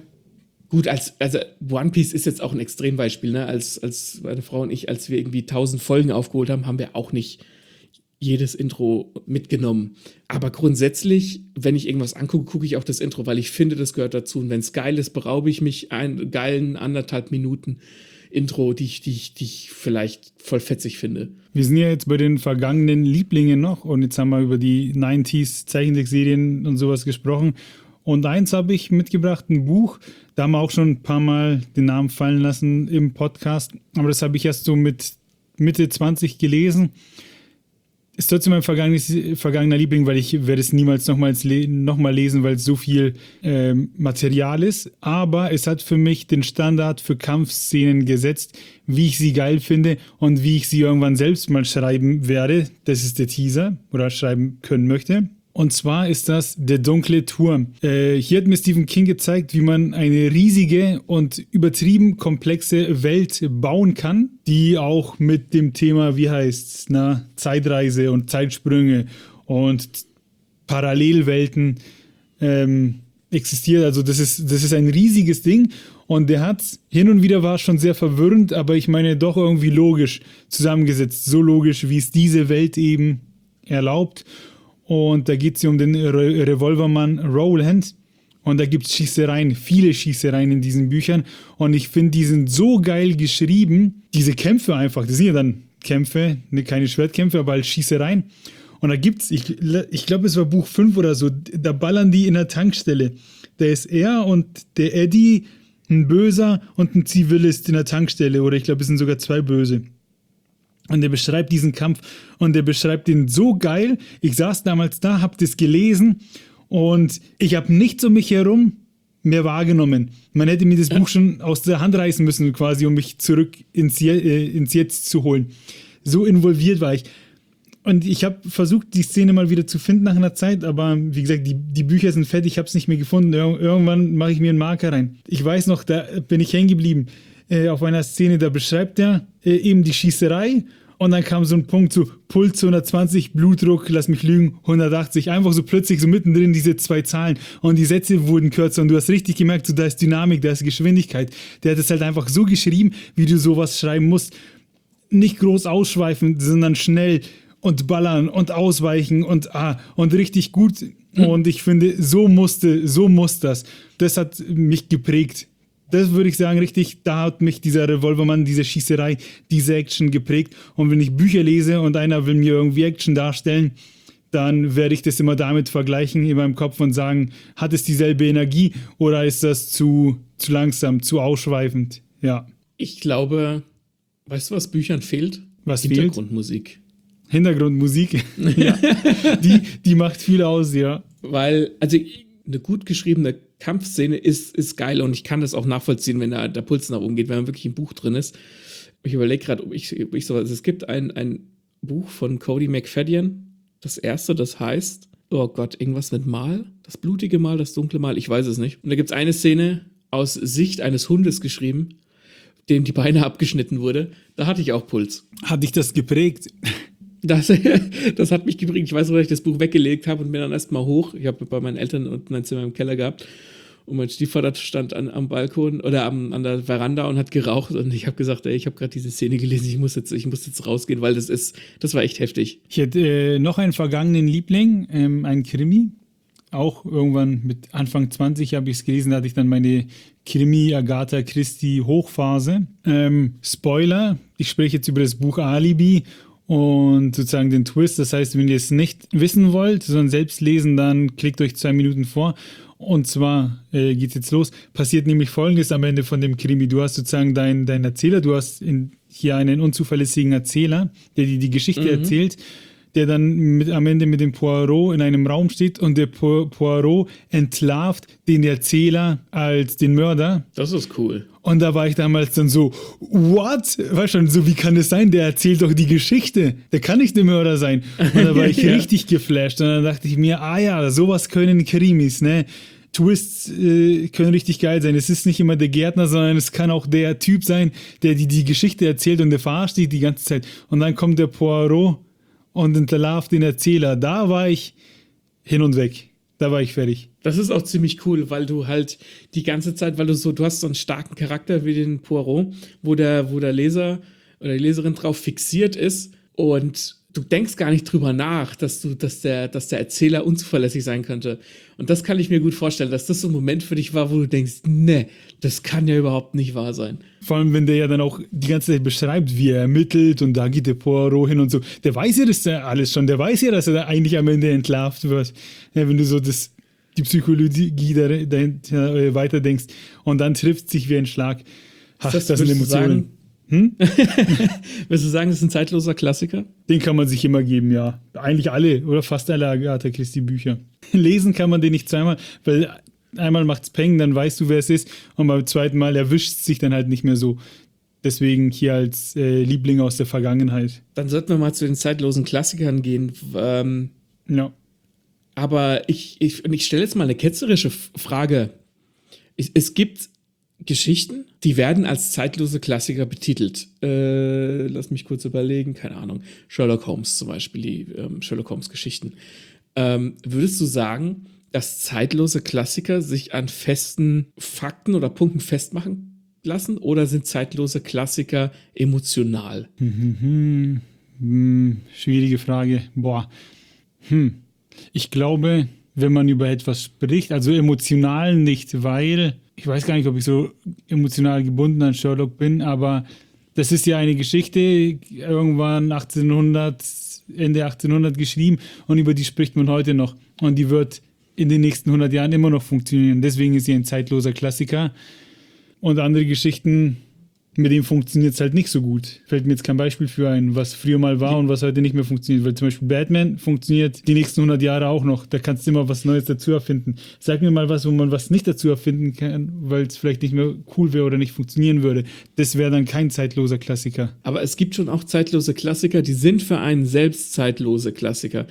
One Piece ist jetzt auch ein Extrembeispiel, ne? Als meine Frau und ich, als wir irgendwie 1000 Folgen aufgeholt haben, haben wir auch nicht jedes Intro mitgenommen. Aber grundsätzlich, wenn ich irgendwas angucke, gucke ich auch das Intro, weil ich finde, das gehört dazu. Und wenn es geil ist, beraube ich mich einen geilen 1,5 Minuten Intro, die ich vielleicht voll fetzig finde. Wir sind ja jetzt bei den vergangenen Lieblingen noch und jetzt haben wir über die 90s Zeichentrickserien und sowas gesprochen. Und eins habe ich mitgebracht, ein Buch, da haben wir auch schon ein paar Mal den Namen fallen lassen im Podcast, aber das habe ich erst so mit Mitte 20 gelesen. Ist trotzdem mein vergangener Liebling, weil ich werde es niemals nochmal lesen, weil es so viel Material ist. Aber es hat für mich den Standard für Kampfszenen gesetzt, wie ich sie geil finde und wie ich sie irgendwann selbst mal schreiben werde. Das ist der Teaser oder schreiben können möchte. Und zwar ist das Der dunkle Turm. Hier hat mir Stephen King gezeigt, wie man eine riesige und übertrieben komplexe Welt bauen kann, die auch mit dem Thema, Zeitreise und Zeitsprünge und Parallelwelten existiert. Also das ist ein riesiges Ding und der hat hin und wieder war schon sehr verwirrend, aber ich meine doch irgendwie logisch zusammengesetzt. So logisch, wie es diese Welt eben erlaubt. Und da geht es um den Revolvermann Rowland. Und da gibt es Schießereien, viele Schießereien in diesen Büchern. Und ich finde, die sind so geil geschrieben. Diese Kämpfe einfach, das sind ja dann Kämpfe, keine Schwertkämpfe, aber halt Schießereien. Und da gibt es, ich glaube, es war Buch 5 oder so, da ballern die in der Tankstelle. Da ist er und der Eddie, ein Böser und ein Zivilist in der Tankstelle. Oder ich glaube, es sind sogar 2 Böse. Und er beschreibt diesen Kampf und er beschreibt den so geil. Ich saß damals da, hab das gelesen und ich habe nichts um mich herum mehr wahrgenommen. Man hätte mir das Buch schon aus der Hand reißen müssen, quasi, um mich zurück ins Jetzt zu holen. So involviert war ich. Und ich habe versucht, die Szene mal wieder zu finden nach einer Zeit, aber wie gesagt, die Bücher sind fett, ich habe es nicht mehr gefunden. Irgendwann mache ich mir einen Marker rein. Ich weiß noch, da bin ich hängen geblieben. Auf einer Szene, da beschreibt er eben die Schießerei und dann kam so ein Punkt, so Puls 120, Blutdruck, lass mich lügen, 180, einfach so plötzlich so mittendrin diese 2 Zahlen und die Sätze wurden kürzer und du hast richtig gemerkt, so da ist Dynamik, da ist Geschwindigkeit. Der hat es halt einfach so geschrieben, wie du sowas schreiben musst. Nicht groß ausschweifen, sondern schnell und ballern und ausweichen und richtig gut. Und ich finde, so muss das. Das hat mich geprägt. Das würde ich sagen, richtig, da hat mich dieser Revolvermann, diese Schießerei, diese Action geprägt. Und wenn ich Bücher lese und einer will mir irgendwie Action darstellen, dann werde ich das immer damit vergleichen in meinem Kopf und sagen, hat es dieselbe Energie oder ist das zu langsam, zu ausschweifend? Ja. Ich glaube, weißt du, was Büchern fehlt? Was Hintergrundmusik. Hintergrundmusik? Ja. Die macht viel aus, ja. Weil, also eine gut geschriebene Kampfszene ist geil und ich kann das auch nachvollziehen, wenn der Puls nach oben geht, wenn man wirklich im Buch drin ist. Ich überlege gerade, ob ich sowas. Es gibt ein Buch von Cody McFadden, das erste, das heißt, oh Gott, irgendwas mit Mal, das blutige Mal, das dunkle Mal, ich weiß es nicht. Und da gibt es eine Szene aus Sicht eines Hundes geschrieben, dem die Beine abgeschnitten wurde. Da hatte ich auch Puls. Hat dich das geprägt? Das hat mich geprägt. Ich weiß noch, dass ich das Buch weggelegt habe und bin dann erstmal hoch. Ich habe bei meinen Eltern unten ein Zimmer im Keller gehabt und mein Stiefvater stand am Balkon oder an der Veranda und hat geraucht und ich habe gesagt, ey, ich habe gerade diese Szene gelesen, ich muss jetzt rausgehen, weil das war echt heftig. Ich hätte noch einen vergangenen Liebling, einen Krimi. Auch irgendwann mit Anfang 20 habe ich es gelesen, da hatte ich dann meine Krimi-Agatha Christie-Hochphase. Spoiler, ich spreche jetzt über das Buch Alibi und sozusagen den Twist. Das heißt, wenn ihr es nicht wissen wollt, sondern selbst lesen, dann klickt euch 2 Minuten vor. Und zwar geht's jetzt los. Passiert nämlich Folgendes am Ende von dem Krimi. Du hast sozusagen deinen Erzähler, du hast in hier einen unzuverlässigen Erzähler, der die Geschichte erzählt, der dann am Ende mit dem Poirot in einem Raum steht und der Poirot entlarvt den Erzähler als den Mörder. Das ist cool. Und da war ich damals dann so, what? Weißt du, so wie kann es sein? Der erzählt doch die Geschichte. Der kann nicht der Mörder sein. Und da war ich richtig geflasht. Und dann dachte ich mir, sowas können Krimis, ne? Twists können richtig geil sein. Es ist nicht immer der Gärtner, sondern es kann auch der Typ sein, der die Geschichte erzählt und der verarscht dich die ganze Zeit. Und dann kommt der Poirot und entlarvt den Erzähler. Da war ich hin und weg. Da war ich fertig. Das ist auch ziemlich cool, weil du halt die ganze Zeit, du hast so einen starken Charakter wie den Poirot, wo der Leser oder die Leserin drauf fixiert ist und du denkst gar nicht drüber nach, dass der Erzähler unzuverlässig sein könnte. Und das kann ich mir gut vorstellen, dass das so ein Moment für dich war, wo du denkst, ne, das kann ja überhaupt nicht wahr sein. Vor allem, wenn der ja dann auch die ganze Zeit beschreibt, wie er ermittelt und da geht der Poirot hin und so. Der weiß ja das alles schon. Der weiß ja, dass er da eigentlich am Ende entlarvt wird. Ja, wenn du so die Psychologie dahinter weiterdenkst und dann trifft sich wie ein Schlag. Ach, das sind Emotionen. Willst du sagen, das ist ein zeitloser Klassiker? Den kann man sich immer geben, ja. Eigentlich alle oder fast alle Agatha Christie Bücher. Lesen kann man den nicht zweimal, weil einmal macht's Peng, dann weißt du, wer es ist und beim zweiten Mal erwischt es sich dann halt nicht mehr so. Deswegen hier als Liebling aus der Vergangenheit. Dann sollten wir mal zu den zeitlosen Klassikern gehen. Ja. Aber ich stelle jetzt mal eine ketzerische Frage. Es gibt Geschichten, die werden als zeitlose Klassiker betitelt. Lass mich kurz überlegen, keine Ahnung. Sherlock Holmes zum Beispiel, die Sherlock Holmes Geschichten. Würdest du sagen, dass zeitlose Klassiker sich an festen Fakten oder Punkten festmachen lassen oder sind zeitlose Klassiker emotional? Schwierige Frage. Ich glaube, wenn man über etwas spricht, also emotional nicht, weil ich weiß gar nicht, ob ich so emotional gebunden an Sherlock bin, aber das ist ja eine Geschichte, irgendwann Ende 1800 geschrieben und über die spricht man heute noch. Und die wird in den nächsten 100 Jahren immer noch funktionieren. Deswegen ist sie ein zeitloser Klassiker. Und andere Geschichten, mit dem funktioniert es halt nicht so gut. Fällt mir jetzt kein Beispiel für ein, was früher mal war und was heute nicht mehr funktioniert. Weil zum Beispiel Batman funktioniert die nächsten 100 Jahre auch noch. Da kannst du immer was Neues dazu erfinden. Sag mir mal was, wo man was nicht dazu erfinden kann, weil es vielleicht nicht mehr cool wäre oder nicht funktionieren würde. Das wäre dann kein zeitloser Klassiker. Aber es gibt schon auch zeitlose Klassiker, die sind für einen selbst zeitlose Klassiker.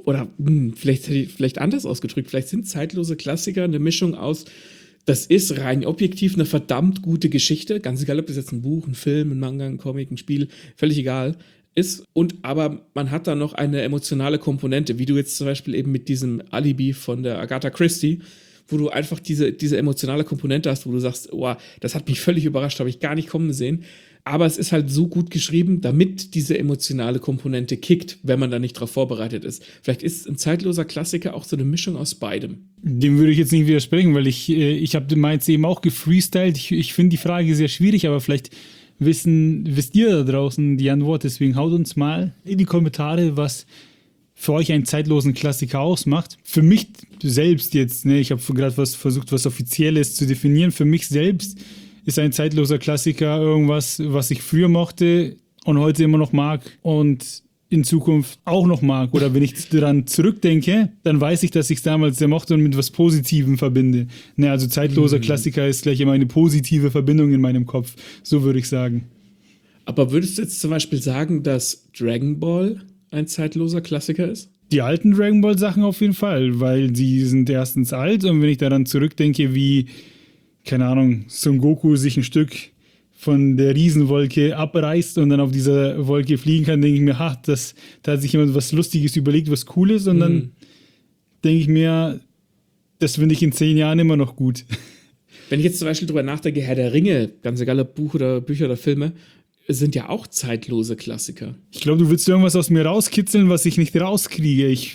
Vielleicht anders ausgedrückt, vielleicht sind zeitlose Klassiker eine Mischung aus, das ist rein objektiv eine verdammt gute Geschichte, ganz egal, ob das jetzt ein Buch, ein Film, ein Manga, ein Comic, ein Spiel, völlig egal ist. Aber man hat da noch eine emotionale Komponente, wie du jetzt zum Beispiel eben mit diesem Alibi von der Agatha Christie, wo du einfach diese emotionale Komponente hast, wo du sagst, oh, das hat mich völlig überrascht, habe ich gar nicht kommen sehen. Aber es ist halt so gut geschrieben, damit diese emotionale Komponente kickt, wenn man da nicht drauf vorbereitet ist. Vielleicht ist ein zeitloser Klassiker auch so eine Mischung aus beidem. Dem würde ich jetzt nicht widersprechen, weil ich habe meins eben auch gefreestylt. Ich finde die Frage sehr schwierig, aber vielleicht wisst ihr da draußen die Antwort. Deswegen haut uns mal in die Kommentare, was für euch einen zeitlosen Klassiker ausmacht. Für mich selbst jetzt, ne, ich habe gerade versucht, was Offizielles zu definieren. Für mich selbst ist ein zeitloser Klassiker irgendwas, was ich früher mochte und heute immer noch mag und in Zukunft auch noch mag. Oder wenn ich daran zurückdenke, dann weiß ich, dass ich es damals sehr mochte und mit was Positivem verbinde. Ne, also zeitloser Klassiker ist gleich immer eine positive Verbindung in meinem Kopf. So würde ich sagen. Aber würdest du jetzt zum Beispiel sagen, dass Dragon Ball ein zeitloser Klassiker ist? Die alten Dragon Ball Sachen auf jeden Fall, weil sie sind erstens alt und wenn ich daran zurückdenke, wie keine Ahnung, Son Goku sich ein Stück von der Riesenwolke abreißt und dann auf dieser Wolke fliegen kann, denke ich mir, da hat sich jemand was Lustiges überlegt, was cool ist und dann denke ich mir, das finde ich in 10 Jahren immer noch gut. Wenn ich jetzt zum Beispiel drüber nachdenke, Herr der Ringe, ganz egal ob Buch oder Bücher oder Filme, sind ja auch zeitlose Klassiker. Ich glaube, du willst irgendwas aus mir rauskitzeln, was ich nicht rauskriege. Ich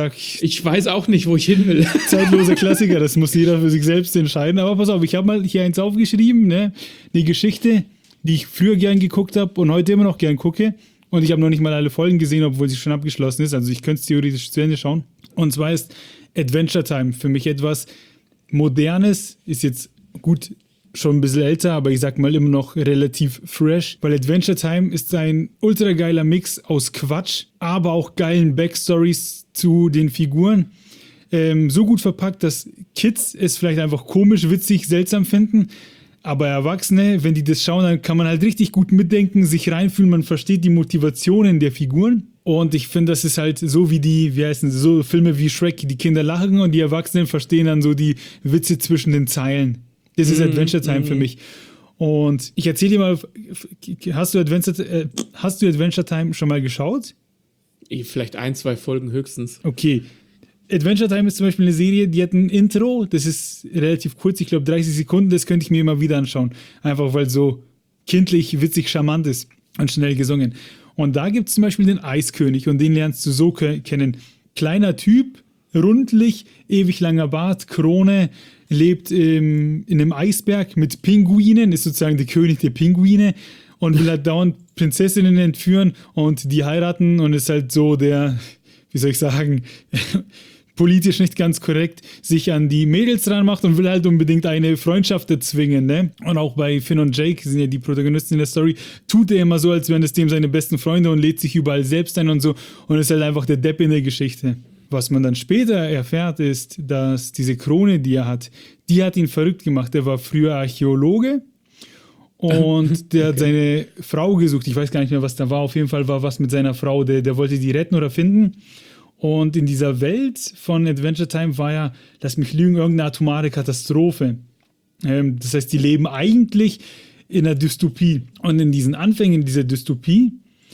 weiß auch nicht, wo ich hin will. Zeitlose Klassiker, das muss jeder für sich selbst entscheiden. Aber pass auf, ich habe mal hier eins aufgeschrieben, ne? Eine Geschichte, die ich früher gern geguckt habe und heute immer noch gern gucke. Und ich habe noch nicht mal alle Folgen gesehen, obwohl sie schon abgeschlossen ist. Also ich könnte es theoretisch zu Ende schauen. Und zwar ist Adventure Time für mich etwas Modernes, ist jetzt gut. schon ein bisschen älter, aber ich sag mal immer noch relativ fresh, weil Adventure Time ist ein ultra geiler Mix aus Quatsch, aber auch geilen Backstories zu den Figuren. So gut verpackt, dass Kids es vielleicht einfach komisch, witzig, seltsam finden, aber Erwachsene, wenn die das schauen, dann kann man halt richtig gut mitdenken, sich reinfühlen, man versteht die Motivationen der Figuren. Und ich finde, das ist halt so wie so Filme wie Shrek, die Kinder lachen und die Erwachsenen verstehen dann so die Witze zwischen den Zeilen. Das ist Adventure Time für mich. Und ich erzähle dir mal, hast du Adventure Time schon mal geschaut? Vielleicht 1, 2 Folgen höchstens. Okay. Adventure Time ist zum Beispiel eine Serie, die hat ein Intro, das ist relativ kurz, ich glaube 30 Sekunden, das könnte ich mir immer wieder anschauen. Einfach weil so kindlich, witzig, charmant ist und schnell gesungen. Und da gibt es zum Beispiel den Eiskönig und den lernst du so kennen. Kleiner Typ, rundlich, ewig langer Bart, Krone, lebt in einem Eisberg mit Pinguinen, ist sozusagen der König der Pinguine und will halt dauernd Prinzessinnen entführen und die heiraten und ist halt so der, wie soll ich sagen, politisch nicht ganz korrekt, sich an die Mädels ranmacht und will halt unbedingt eine Freundschaft erzwingen, ne? Und auch bei Finn und Jake, sind ja die Protagonisten in der Story, tut er immer so, als wären das dem seine besten Freunde und lädt sich überall selbst ein und so und ist halt einfach der Depp in der Geschichte. Was man dann später erfährt, ist, dass diese Krone, die er hat, die hat ihn verrückt gemacht. Der war früher Archäologe und der hat seine Frau gesucht. Ich weiß gar nicht mehr, was da war. Auf jeden Fall war was mit seiner Frau. Der wollte die retten oder finden. Und in dieser Welt von Adventure Time war ja, lass mich lügen, irgendeine atomare Katastrophe. Das heißt, die leben eigentlich in einer Dystopie. Und in diesen Anfängen dieser Dystopie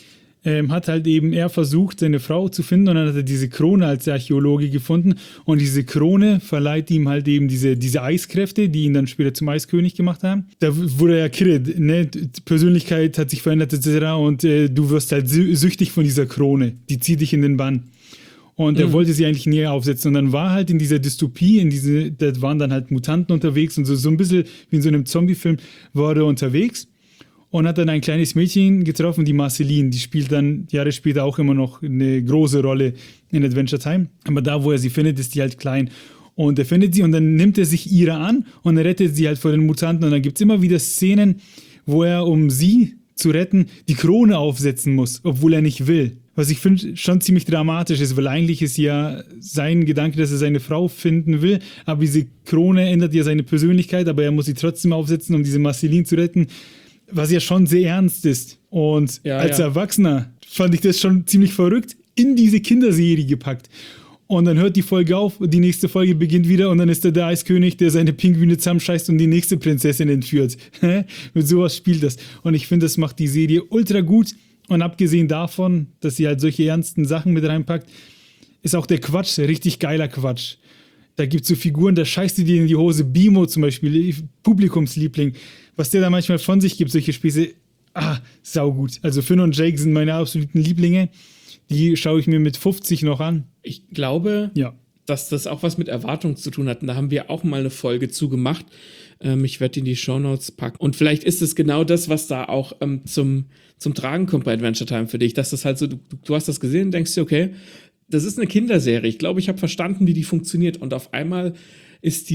hat halt eben er versucht, seine Frau zu finden und dann hat er diese Krone als Archäologe gefunden und diese Krone verleiht ihm halt eben diese Eiskräfte, die ihn dann später zum Eiskönig gemacht haben. Da wurde er kirret, ne? Persönlichkeit hat sich verändert etc. und du wirst halt süchtig von dieser Krone, die zieht dich in den Bann. Und er wollte sie eigentlich näher aufsetzen. Und dann war halt in dieser Dystopie, da waren dann halt Mutanten unterwegs und so ein bisschen wie in so einem Zombie-Film war er unterwegs und hat dann ein kleines Mädchen getroffen, die Marceline. Die spielt dann Jahre später auch immer noch eine große Rolle in Adventure Time. Aber da, wo er sie findet, ist die halt klein. Und er findet sie und dann nimmt er sich ihrer an und er rettet sie halt vor den Mutanten. Und dann gibt es immer wieder Szenen, wo er, um sie zu retten, die Krone aufsetzen muss, obwohl er nicht will. Was ich finde schon ziemlich dramatisch ist, weil eigentlich ist ja sein Gedanke, dass er seine Frau finden will, aber diese Krone ändert ja seine Persönlichkeit, aber er muss sie trotzdem aufsetzen, um diese Marceline zu retten, was ja schon sehr ernst ist. Und als Erwachsener fand ich das schon ziemlich verrückt, in diese Kinderserie gepackt. Und dann hört die Folge auf, die nächste Folge beginnt wieder und dann ist der Eiskönig, der seine Pinguine zusammenscheißt und die nächste Prinzessin entführt. Mit sowas spielt das. Und ich finde, das macht die Serie ultra gut. Und abgesehen davon, dass sie halt solche ernsten Sachen mit reinpackt, ist auch der Quatsch richtig geiler Quatsch. Da gibt es so Figuren, da scheißt du dir in die Hose. Bimo zum Beispiel, Publikumsliebling. Was der da manchmal von sich gibt, solche Späße, saugut. Also Finn und Jake sind meine absoluten Lieblinge. Die schaue ich mir mit 50 noch an. Ich glaube, dass das auch was mit Erwartung zu tun hat. Und da haben wir auch mal eine Folge zu gemacht. Ich werde die in die Shownotes packen. Und vielleicht ist es genau das, was da auch zum Tragen kommt bei Adventure Time für dich. Dass das halt so, du hast das gesehen und denkst dir, okay, das ist eine Kinderserie. Ich glaube, ich habe verstanden, wie die funktioniert. Und auf einmal ist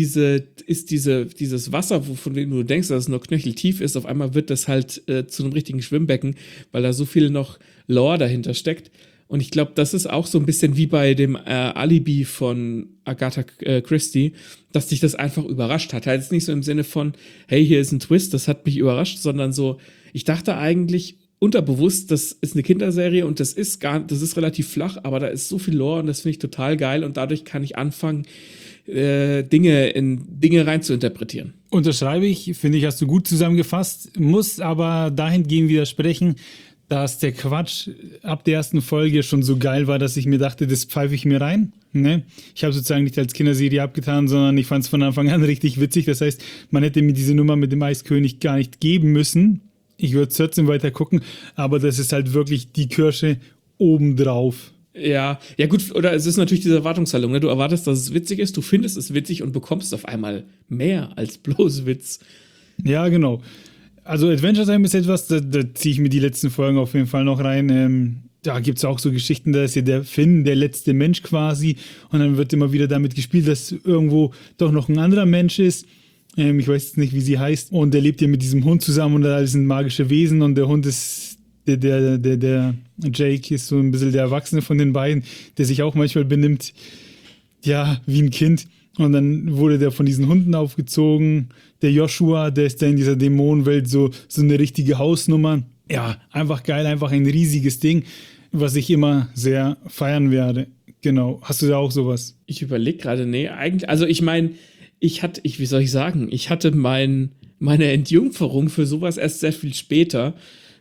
dieses Wasser, von dem du denkst, dass es nur knöcheltief ist, auf einmal wird das halt zu einem richtigen Schwimmbecken, weil da so viel noch Lore dahinter steckt. Und ich glaube, das ist auch so ein bisschen wie bei dem Alibi von Agatha Christie, dass dich das einfach überrascht hat. Halt jetzt nicht so im Sinne von, hey, hier ist ein Twist, das hat mich überrascht, sondern so, ich dachte eigentlich unterbewusst, das ist eine Kinderserie und das ist relativ flach, aber da ist so viel Lore und das finde ich total geil und dadurch kann ich anfangen, Dinge rein zu interpretieren. Unterschreibe ich, finde ich, hast du gut zusammengefasst, muss aber dahingehend widersprechen, dass der Quatsch ab der ersten Folge schon so geil war, dass ich mir dachte, das pfeife ich mir rein. Ne? Ich habe sozusagen nicht als Kinderserie abgetan, sondern ich fand es von Anfang an richtig witzig. Das heißt, man hätte mir diese Nummer mit dem Eiskönig gar nicht geben müssen. Ich würde trotzdem weiter gucken, aber das ist halt wirklich die Kirsche obendrauf. Ja gut, oder es ist natürlich diese Erwartungshaltung, ne? Du erwartest, dass es witzig ist, du findest es witzig und bekommst auf einmal mehr als bloß Witz. Ja, genau. Also Adventure Time ist etwas, da ziehe ich mir die letzten Folgen auf jeden Fall noch rein. Da gibt es auch so Geschichten, da ist ja der Finn, der letzte Mensch quasi und dann wird immer wieder damit gespielt, dass irgendwo doch noch ein anderer Mensch ist. Ich weiß jetzt nicht, wie sie heißt. Und der lebt ja mit diesem Hund zusammen und da sind magische Wesen und der Hund ist, der Jake ist so ein bisschen der Erwachsene von den beiden, der sich auch manchmal benimmt, ja, wie ein Kind. Und dann wurde der von diesen Hunden aufgezogen. Der Joshua, der ist da in dieser Dämonenwelt so eine richtige Hausnummer. Ja, einfach geil, einfach ein riesiges Ding, was ich immer sehr feiern werde. Genau. Hast du da auch sowas? Ich überlege gerade, nee, eigentlich, also ich meine, wie soll ich sagen, ich hatte meine Entjungferung für sowas erst sehr viel später,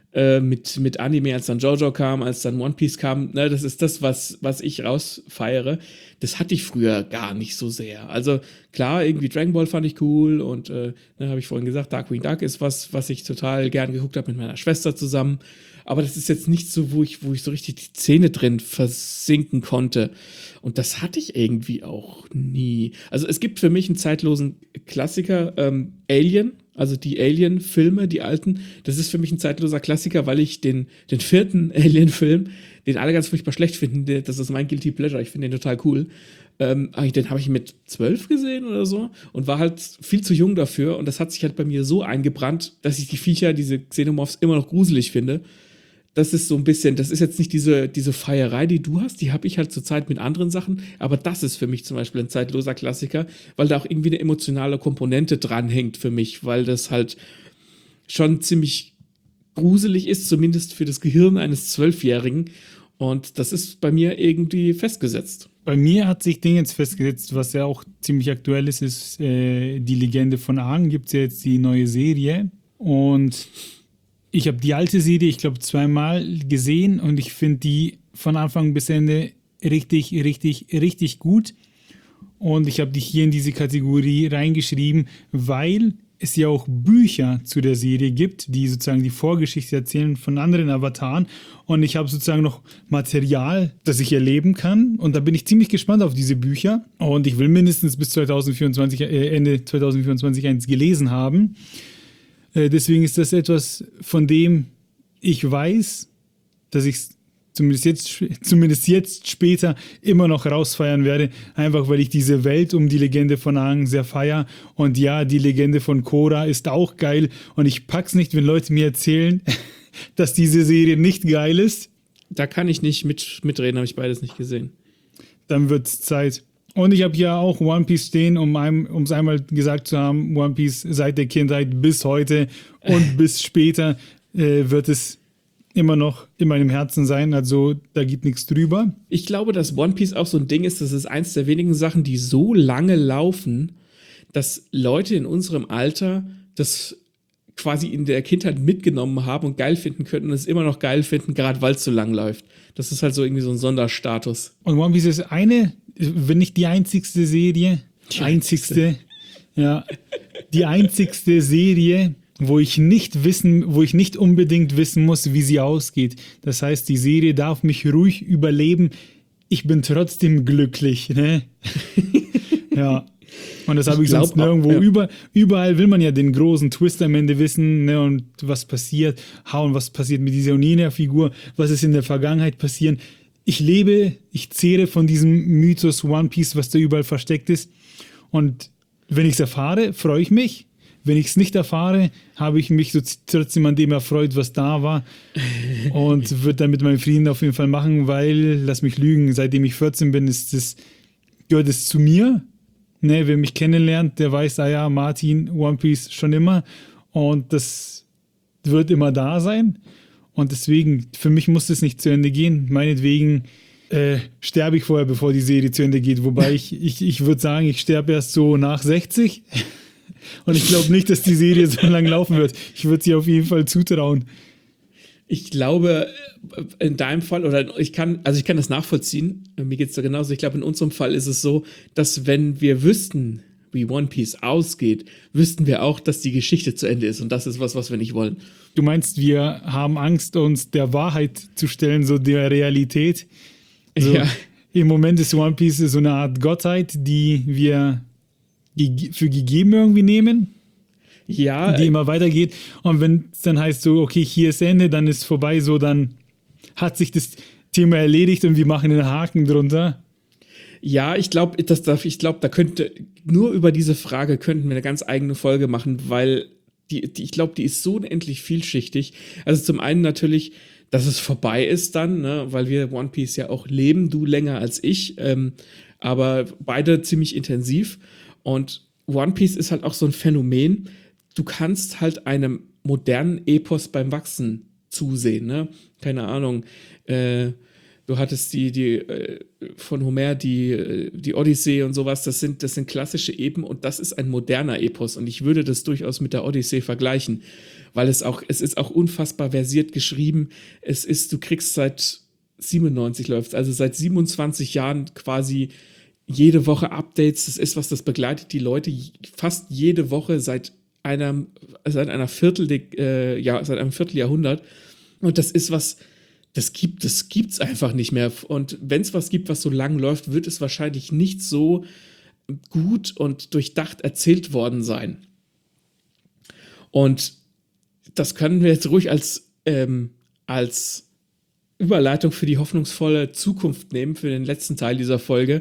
mit Anime, als dann JoJo kam, als dann One Piece kam, ne, das ist das, was ich rausfeiere. Das hatte ich früher gar nicht so sehr. Also klar, irgendwie Dragon Ball fand ich cool und habe ich vorhin gesagt, Darkwing Duck ist was ich total gern geguckt habe mit meiner Schwester zusammen. Aber das ist jetzt nicht so, wo ich so richtig die Zähne drin versinken konnte. Und das hatte ich irgendwie auch nie. Also es gibt für mich einen zeitlosen Klassiker, Alien, also die Alien-Filme, die alten. Das ist für mich ein zeitloser Klassiker, weil ich den vierten Alien-Film, den alle ganz furchtbar schlecht finden, das ist mein Guilty Pleasure, ich finde den total cool. Den habe ich mit 12 gesehen oder so und war halt viel zu jung dafür. Und das hat sich halt bei mir so eingebrannt, dass ich die Viecher, diese Xenomorphs, immer noch gruselig finde. Das ist so ein bisschen, das ist jetzt nicht diese Feierei, die du hast, die habe ich halt zurzeit mit anderen Sachen, aber das ist für mich zum Beispiel ein zeitloser Klassiker, weil da auch irgendwie eine emotionale Komponente dranhängt für mich, weil das halt schon ziemlich gruselig ist, zumindest für das Gehirn eines Zwölfjährigen, und das ist bei mir irgendwie festgesetzt. Bei mir hat sich Ding jetzt festgesetzt, was ja auch ziemlich aktuell ist, die Legende von Aang. Gibt es ja jetzt die neue Serie und ich habe die alte Serie, ich glaube, 2-mal gesehen und ich finde die von Anfang bis Ende richtig, richtig, richtig gut. Und ich habe die hier in diese Kategorie reingeschrieben, weil es ja auch Bücher zu der Serie gibt, die sozusagen die Vorgeschichte erzählen von anderen Avataren. Und ich habe sozusagen noch Material, das ich erleben kann. Und da bin ich ziemlich gespannt auf diese Bücher. Und ich will mindestens bis Ende 2024 eins gelesen haben. Deswegen ist das etwas, von dem ich weiß, dass ich es zumindest jetzt später immer noch rausfeiern werde, einfach weil ich diese Welt um die Legende von Aang sehr feiere. Und ja, die Legende von Korra ist auch geil und ich pack's nicht, wenn Leute mir erzählen, dass diese Serie nicht geil ist. Da kann ich nicht mitreden, habe ich beides nicht gesehen. Dann wird's Zeit. Und ich habe ja auch One Piece stehen, um es einmal gesagt zu haben, One Piece seit der Kindheit bis heute und bis später wird es immer noch in meinem Herzen sein, also da geht nichts drüber. Ich glaube, dass One Piece auch so ein Ding ist, das ist eins der wenigen Sachen, die so lange laufen, dass Leute in unserem Alter das quasi in der Kindheit mitgenommen haben und geil finden könnten und es immer noch geil finden, gerade weil es so lang läuft. Das ist halt so irgendwie so ein Sonderstatus. Und One Piece ist wenn nicht die einzigste Serie, die einzigste Serie, wo ich nicht unbedingt wissen muss, wie sie ausgeht. Das heißt, die Serie darf mich ruhig überleben. Ich bin trotzdem glücklich, ne? Ja. Und das habe ich sonst nirgendwo. Ja. Überall will man ja den großen Twist am Ende wissen, ne? Und was passiert, was passiert mit dieser Onina-Figur, was ist in der Vergangenheit passieren. Ich zehre von diesem Mythos One Piece, was da überall versteckt ist. Und wenn ich es erfahre, freue ich mich. Wenn ich es nicht erfahre, habe ich mich so trotzdem an dem erfreut, was da war. Und würde damit meinen Frieden auf jeden Fall machen, weil, lass mich lügen, seitdem ich 14 bin, gehört es zu mir. Ne, wer mich kennenlernt, der weiß, Martin, One Piece schon immer. Und das wird immer da sein. Und deswegen, für mich muss es nicht zu Ende gehen. Meinetwegen sterbe ich vorher, bevor die Serie zu Ende geht. Wobei ich würde sagen, ich sterbe erst so nach 60. Und ich glaube nicht, dass die Serie so lange laufen wird. Ich würde sie auf jeden Fall zutrauen. Ich glaube, in deinem Fall, ich kann das nachvollziehen. Mir geht es da genauso. Ich glaube, in unserem Fall ist es so, dass wenn wir wüssten, wie One Piece ausgeht, wüssten wir auch, dass die Geschichte zu Ende ist. Und das ist was wir nicht wollen. Du meinst, wir haben Angst, uns der Wahrheit zu stellen, so der Realität? So, ja. Im Moment ist One Piece so eine Art Gottheit, die wir für gegeben irgendwie nehmen. Ja. Die immer weitergeht. Und wenn es dann heißt so, okay, hier ist Ende, dann ist vorbei, so dann hat sich das Thema erledigt und wir machen einen Haken drunter. Ja, ich glaube, da könnte, nur über diese Frage könnten wir eine ganz eigene Folge machen, weil ich glaube, die ist so unendlich vielschichtig. Also zum einen natürlich, dass es vorbei ist dann, ne, weil wir One Piece ja auch leben, du länger als ich, aber beide ziemlich intensiv. Und One Piece ist halt auch so ein Phänomen. Du kannst halt einem modernen Epos beim Wachsen zusehen, ne? Keine Ahnung, du hattest die von Homer, die Odyssee und sowas, das sind klassische Epen und das ist ein moderner Epos und ich würde das durchaus mit der Odyssee vergleichen, weil es ist auch unfassbar versiert geschrieben. Du kriegst seit 97 läuft, also seit 27 Jahren quasi jede Woche Updates. Das ist was, das begleitet die Leute fast jede Woche seit einem Vierteljahrhundert und das ist was. Das gibt's einfach nicht mehr. Und wenn es was gibt, was so lang läuft, wird es wahrscheinlich nicht so gut und durchdacht erzählt worden sein. Und das können wir jetzt ruhig als Überleitung für die hoffnungsvolle Zukunft nehmen, für den letzten Teil dieser Folge.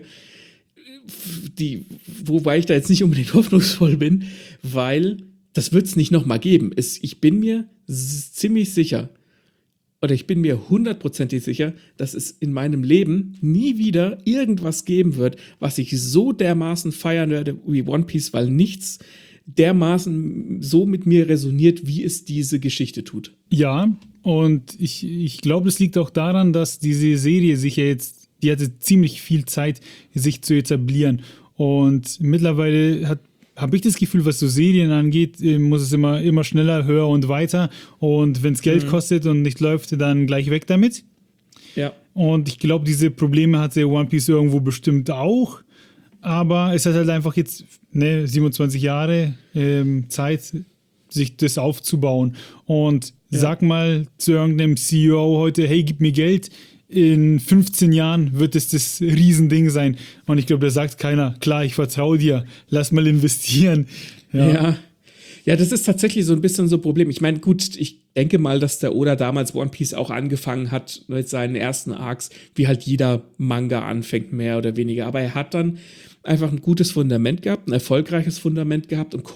Wobei ich da jetzt nicht unbedingt hoffnungsvoll bin, weil das wird es nicht nochmal geben. Ich bin mir ziemlich sicher, oder ich bin mir 100%ig sicher, dass es in meinem Leben nie wieder irgendwas geben wird, was ich so dermaßen feiern werde wie One Piece, weil nichts dermaßen so mit mir resoniert, wie es diese Geschichte tut. Ja, und ich glaube, das liegt auch daran, dass diese Serie die hatte ziemlich viel Zeit, sich zu etablieren. Und mittlerweile habe ich das Gefühl, was so Serien angeht, muss es immer schneller, höher und weiter. Und wenn es Geld kostet und nicht läuft, dann gleich weg damit. Ja. Und ich glaube, diese Probleme hatte One Piece irgendwo bestimmt auch. Aber es hat halt einfach jetzt 27 Jahre Zeit, sich das aufzubauen. Und sag mal zu irgendeinem CEO heute, hey, gib mir Geld. In 15 Jahren wird es das Riesending sein. Und ich glaube, da sagt keiner, klar, ich vertraue dir, lass mal investieren. Ja, das ist tatsächlich so ein bisschen so ein Problem. Ich meine, gut, ich denke mal, dass der Oda damals One Piece auch angefangen hat mit seinen ersten Arcs, wie halt jeder Manga anfängt, mehr oder weniger. Aber er hat dann einfach ein gutes Fundament gehabt, ein erfolgreiches Fundament gehabt und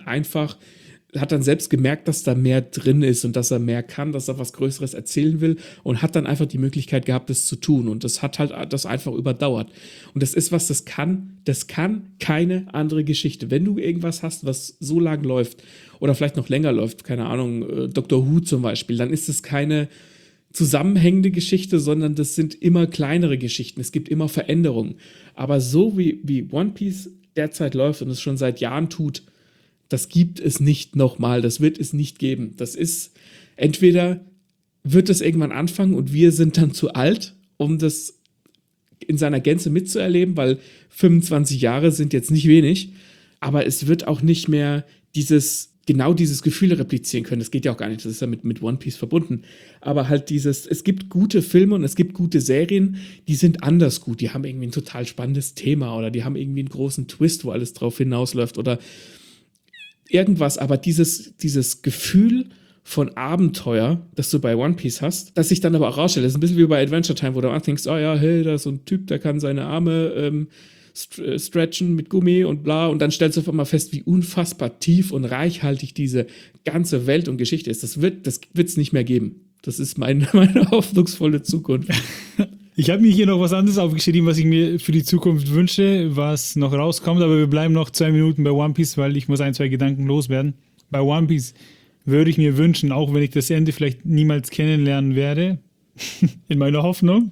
hat dann selbst gemerkt, dass da mehr drin ist und dass er mehr kann, dass er was Größeres erzählen will und hat dann einfach die Möglichkeit gehabt, das zu tun und das hat halt das einfach überdauert. Und das ist was, das kann keine andere Geschichte. Wenn du irgendwas hast, was so lang läuft oder vielleicht noch länger läuft, keine Ahnung, Dr. Who zum Beispiel, dann ist es keine zusammenhängende Geschichte, sondern das sind immer kleinere Geschichten. Es gibt immer Veränderungen. Aber so wie One Piece derzeit läuft und es schon seit Jahren tut, das gibt es nicht nochmal, das wird es nicht geben. Das ist, entweder wird es irgendwann anfangen und wir sind dann zu alt, um das in seiner Gänze mitzuerleben, weil 25 Jahre sind jetzt nicht wenig, aber es wird auch nicht mehr dieses Gefühl replizieren können. Das geht ja auch gar nicht, das ist ja mit One Piece verbunden. Aber halt es gibt gute Filme und es gibt gute Serien, die sind anders gut. Die haben irgendwie ein total spannendes Thema oder die haben irgendwie einen großen Twist, wo alles drauf hinausläuft oder irgendwas, aber dieses Gefühl von Abenteuer, das du bei One Piece hast, das sich dann aber auch rausstellt. Das ist ein bisschen wie bei Adventure Time, wo du anfängst, oh ja, hey, da ist so ein Typ, der kann seine Arme stretchen mit Gummi und bla, und dann stellst du auf einmal fest, wie unfassbar tief und reichhaltig diese ganze Welt und Geschichte ist. Das wird's nicht mehr geben. Das ist meine hoffnungsvolle Zukunft. Ich habe mir hier noch was anderes aufgeschrieben, was ich mir für die Zukunft wünsche, was noch rauskommt, aber wir bleiben noch 2 Minuten bei One Piece, weil ich muss 2 Gedanken loswerden. Bei One Piece würde ich mir wünschen, auch wenn ich das Ende vielleicht niemals kennenlernen werde, in meiner Hoffnung,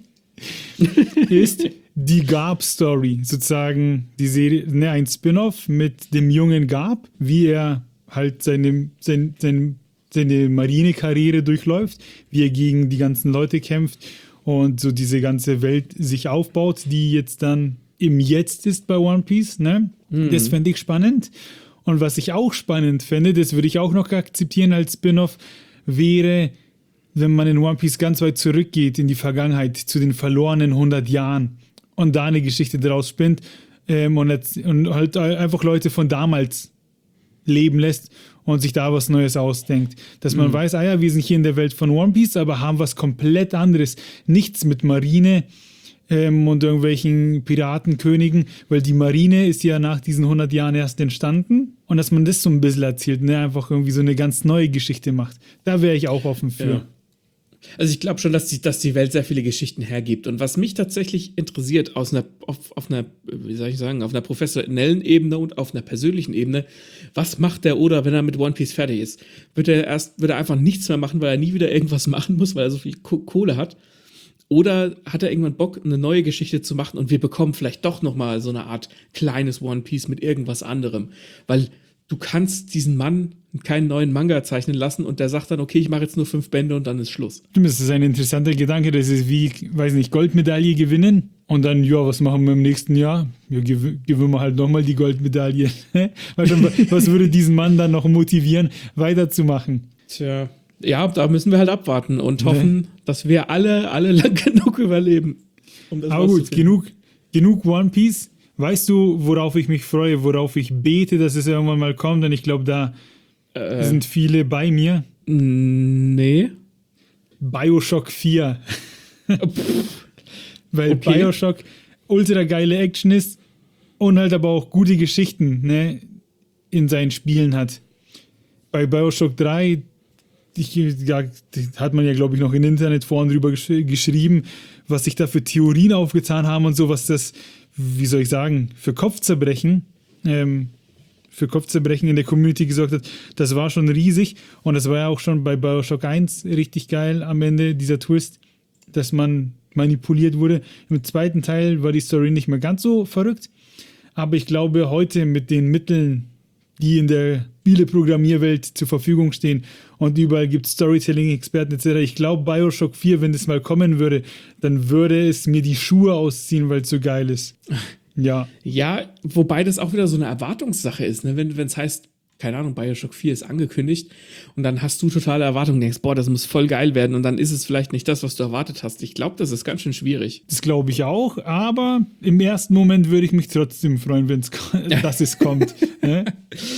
ist die Garp-Story, sozusagen die Serie, ein Spin-off mit dem jungen Garp, wie er halt seine Marinekarriere durchläuft, wie er gegen die ganzen Leute kämpft und so diese ganze Welt sich aufbaut, die jetzt dann im Jetzt ist bei One Piece, ne? Mhm. Das fände ich spannend. Und was ich auch spannend fände, das würde ich auch noch akzeptieren als Spin-off, wäre, wenn man in One Piece ganz weit zurückgeht in die Vergangenheit, zu den verlorenen 100 Jahren und da eine Geschichte draus spinnt und halt einfach Leute von damals leben lässt und sich da was Neues ausdenkt. Dass man weiß, wir sind hier in der Welt von One Piece, aber haben was komplett anderes. Nichts mit Marine, und irgendwelchen Piratenkönigen, weil die Marine ist ja nach diesen 100 Jahren erst entstanden und dass man das so ein bisschen erzählt, ne? Einfach irgendwie so eine ganz neue Geschichte macht. Da wäre ich auch offen für. Ja. Also ich glaube schon, dass die Welt sehr viele Geschichten hergibt. Und was mich tatsächlich interessiert auf einer, wie soll ich sagen, auf einer professionellen Ebene und auf einer persönlichen Ebene, was macht der Oda, wenn er mit One Piece fertig ist? Wird er einfach nichts mehr machen, weil er nie wieder irgendwas machen muss, weil er so viel Kohle hat? Oder hat er irgendwann Bock, eine neue Geschichte zu machen und wir bekommen vielleicht doch nochmal so eine Art kleines One Piece mit irgendwas anderem? Weil du kannst diesen Mann keinen neuen Manga zeichnen lassen und der sagt dann, okay, ich mache jetzt nur 5 Bände und dann ist Schluss. Das ist ein interessanter Gedanke, das ist wie, weiß nicht, Goldmedaille gewinnen und dann, ja, was machen wir im nächsten Jahr? Ja, gewinnen wir halt nochmal die Goldmedaille. Was würde diesen Mann dann noch motivieren, weiterzumachen? Tja, ja, da müssen wir halt abwarten und hoffen, dass wir alle lang genug überleben. Um das aber gut, genug One Piece. Weißt du, worauf ich mich freue, worauf ich bete, dass es irgendwann mal kommt? Denn ich glaube, da sind viele bei mir. Nee. BioShock 4. Weil BioShock ultra geile Action ist und halt aber auch gute Geschichten, ne, in seinen Spielen hat. Bei BioShock 3 hat man ja, glaube ich, noch in Internetforen drüber geschrieben, was sich da für Theorien aufgetan haben und so, was das, wie soll ich sagen, für Kopfzerbrechen in der Community gesorgt hat. Das war schon riesig und das war ja auch schon bei BioShock 1 richtig geil am Ende, dieser Twist, dass man manipuliert wurde. Im zweiten Teil war die Story nicht mehr ganz so verrückt, aber ich glaube, heute mit den Mitteln, die in der Spieleprogrammierwelt zur Verfügung stehen und überall gibt es Storytelling-Experten etc. Ich glaube, BioShock 4, wenn das mal kommen würde, dann würde es mir die Schuhe ausziehen, weil es so geil ist. Ja. Ja, wobei das auch wieder so eine Erwartungssache ist, ne? Wenn es heißt, keine Ahnung, BioShock 4 ist angekündigt und dann hast du totale Erwartungen, denkst, boah, das muss voll geil werden und dann ist es vielleicht nicht das, was du erwartet hast. Ich glaube, das ist ganz schön schwierig. Das glaube ich auch, aber im ersten Moment würde ich mich trotzdem freuen, dass es kommt. Ne?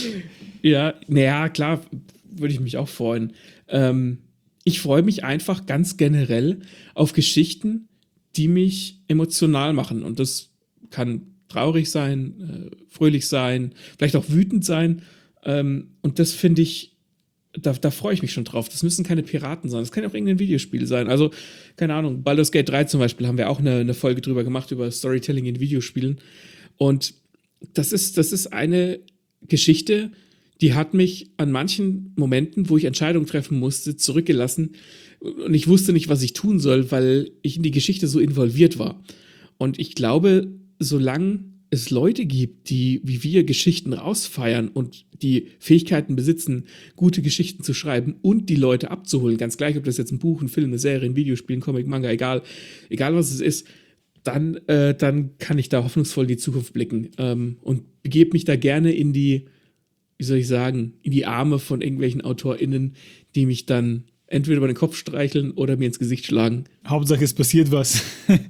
Ja, naja, klar, würde ich mich auch freuen. Ich freue mich einfach ganz generell auf Geschichten, die mich emotional machen und das kann traurig sein, fröhlich sein, vielleicht auch wütend sein. Und das finde ich, da freue ich mich schon drauf. Das müssen keine Piraten sein, das kann auch irgendein Videospiel sein. Also, keine Ahnung, Baldur's Gate 3 zum Beispiel haben wir auch eine Folge drüber gemacht, über Storytelling in Videospielen. Und das ist eine Geschichte, die hat mich an manchen Momenten, wo ich Entscheidungen treffen musste, zurückgelassen. Und ich wusste nicht, was ich tun soll, weil ich in die Geschichte so involviert war. Und ich glaube, solange es Leute gibt, die wie wir Geschichten rausfeiern und die Fähigkeiten besitzen, gute Geschichten zu schreiben und die Leute abzuholen, ganz gleich, ob das jetzt ein Buch, ein Film, eine Serie, ein Videospiel, ein Comic, Manga, egal was es ist, dann kann ich da hoffnungsvoll in die Zukunft blicken und begebe mich da gerne in die, wie soll ich sagen, in die Arme von irgendwelchen AutorInnen, die mich dann entweder über den Kopf streicheln oder mir ins Gesicht schlagen. Hauptsache es passiert was.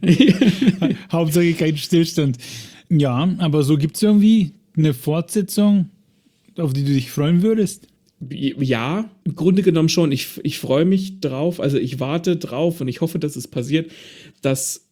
Hauptsache kein Stillstand. Ja, aber so gibt es irgendwie eine Fortsetzung, auf die du dich freuen würdest? Ja, im Grunde genommen schon. Ich freue mich drauf, also ich warte drauf und ich hoffe, dass es passiert, dass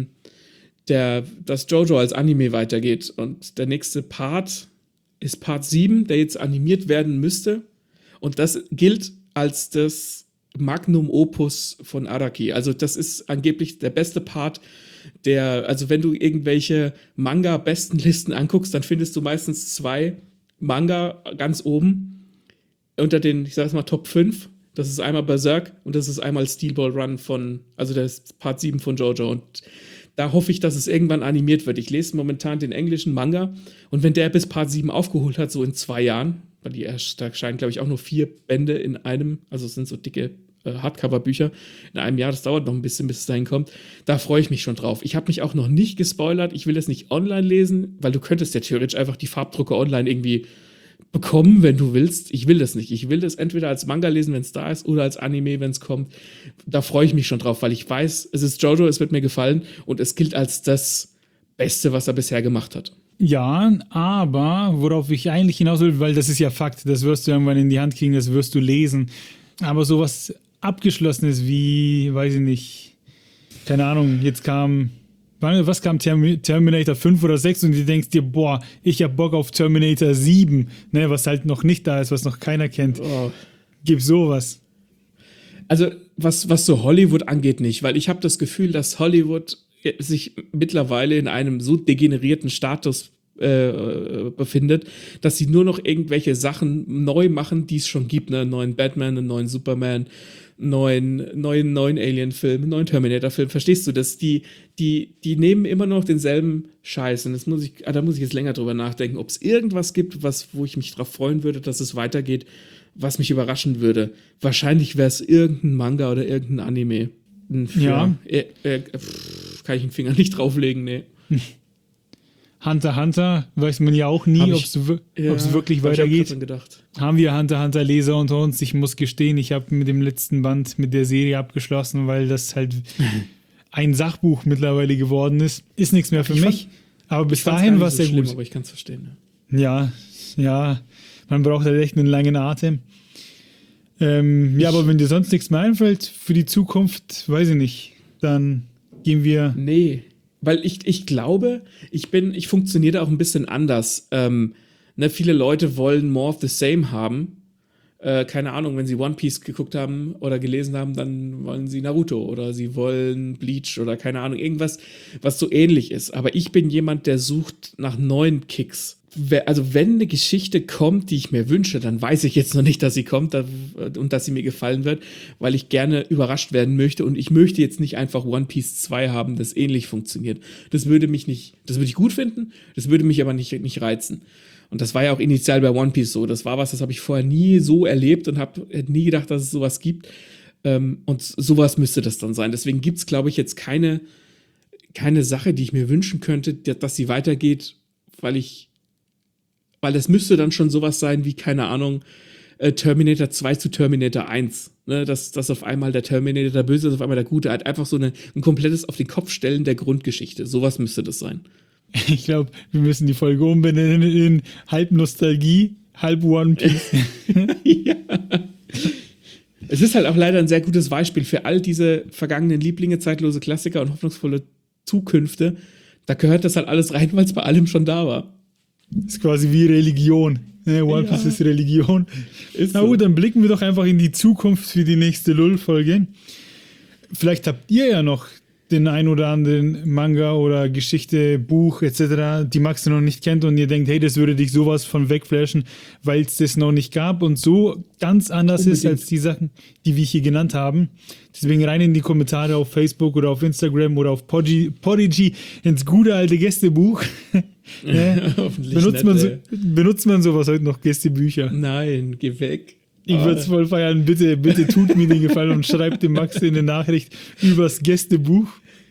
Jojo als Anime weitergeht. Und der nächste Part ist Part 7, der jetzt animiert werden müsste. Und das gilt als das Magnum Opus von Araki. Also das ist angeblich der beste Part, also wenn du irgendwelche Manga-Bestenlisten anguckst, dann findest du meistens 2 Manga ganz oben unter den, ich sag's mal, Top 5. Das ist einmal Berserk und das ist einmal Steel Ball Run also das ist Part 7 von Jojo. Und da hoffe ich, dass es irgendwann animiert wird. Ich lese momentan den englischen Manga und wenn der bis Part 7 aufgeholt hat, so in 2 Jahren, weil da erscheinen, glaube ich, auch nur 4 Bände in einem, also es sind so dicke Hardcover-Bücher in einem Jahr, das dauert noch ein bisschen, bis es dahin kommt. Da freue ich mich schon drauf. Ich habe mich auch noch nicht gespoilert, ich will das nicht online lesen, weil du könntest ja theoretisch einfach die Farbdrucke online irgendwie bekommen, wenn du willst. Ich will das nicht. Ich will das entweder als Manga lesen, wenn es da ist, oder als Anime, wenn es kommt. Da freue ich mich schon drauf, weil ich weiß, es ist Jojo, es wird mir gefallen und es gilt als das Beste, was er bisher gemacht hat. Ja, aber worauf ich eigentlich hinaus will, weil das ist ja Fakt, das wirst du irgendwann in die Hand kriegen, das wirst du lesen. Aber sowas Abgeschlossenes wie, weiß ich nicht, keine Ahnung, jetzt kam was kam Terminator 5 oder 6 und du denkst dir, boah, ich hab Bock auf Terminator 7, ne, was halt noch nicht da ist, was noch keiner kennt. Oh. Gib sowas. Also, was so Hollywood angeht, nicht, weil ich habe das Gefühl, dass Hollywood sich mittlerweile in einem so degenerierten Status befindet, dass sie nur noch irgendwelche Sachen neu machen, die es schon gibt, ne? Einen neuen Batman, einen neuen Superman, neuen Alien-Film, einen neuen Terminator-Film. Verstehst du, dass die nehmen immer noch denselben Scheiß. Und da muss ich jetzt länger drüber nachdenken, ob es irgendwas gibt, wo ich mich drauf freuen würde, dass es weitergeht, was mich überraschen würde. Wahrscheinlich wäre es irgendein Manga oder irgendein Anime. Ja. Kann ich den Finger nicht drauflegen, nee. Hunter x Hunter, weiß man ja auch nie, ob es wirklich weitergeht. Ich gedacht. Haben wir Hunter x Hunter Leser unter uns? Ich muss gestehen, ich habe mit dem letzten Band mit der Serie abgeschlossen, weil das halt ein Sachbuch mittlerweile geworden ist. Ist nichts mehr für mich. Aber bis dahin war es sehr gut. Aber ich kann es verstehen. Ja, man braucht halt echt einen langen Atem. Aber wenn dir sonst nichts mehr einfällt für die Zukunft, weiß ich nicht, dann gehen wir... Nee, weil ich glaube, ich funktioniere da auch ein bisschen anders. Viele Leute wollen more of the same haben. Keine Ahnung, wenn sie One Piece geguckt haben oder gelesen haben, dann wollen sie Naruto oder sie wollen Bleach oder keine Ahnung, irgendwas, was so ähnlich ist. Aber ich bin jemand, der sucht nach neuen Kicks. Also wenn eine Geschichte kommt, die ich mir wünsche, dann weiß ich jetzt noch nicht, dass sie kommt und dass sie mir gefallen wird, weil ich gerne überrascht werden möchte und ich möchte jetzt nicht einfach One Piece 2 haben, das ähnlich funktioniert. Das würde ich gut finden, das würde mich aber nicht reizen. Und das war ja auch initial bei One Piece so. Das war was, das habe ich vorher nie so erlebt und hätte nie gedacht, dass es sowas gibt. Und sowas müsste das dann sein. Deswegen gibt es, glaube ich, jetzt keine Sache, die ich mir wünschen könnte, dass sie weitergeht, weil das müsste dann schon sowas sein wie, keine Ahnung, Terminator 2 zu Terminator 1. Ne? Dass auf einmal der Terminator der Böse ist, auf einmal der Gute. Halt einfach so ein komplettes auf den Kopf stellen der Grundgeschichte. Sowas müsste das sein. Ich glaube, wir müssen die Folge umbenennen in halb Nostalgie, halb One Piece. Ja. Es ist halt auch leider ein sehr gutes Beispiel für all diese vergangenen Lieblinge, zeitlose Klassiker und hoffnungsvolle Zukünfte. Da gehört das halt alles rein, weil es bei allem schon da war. Ist quasi wie Religion. One Piece ist Religion. Na gut, dann blicken wir doch einfach in die Zukunft für die nächste Lull-Folge. Vielleicht habt ihr ja noch den ein oder anderen Manga oder Geschichte, Buch etc., die Max noch nicht kennt und ihr denkt, hey, das würde dich sowas von wegflashen, weil es das noch nicht gab und so ganz anders ist als die Sachen, die wir hier genannt haben. Deswegen rein in die Kommentare auf Facebook oder auf Instagram oder auf Podigy ins gute alte Gästebuch. Benutzt man sowas heute noch, Gästebücher? Nein, geh weg. Ich würde es voll feiern. Bitte tut mir den Gefallen und schreibt dem Max in eine Nachricht übers Gästebuch.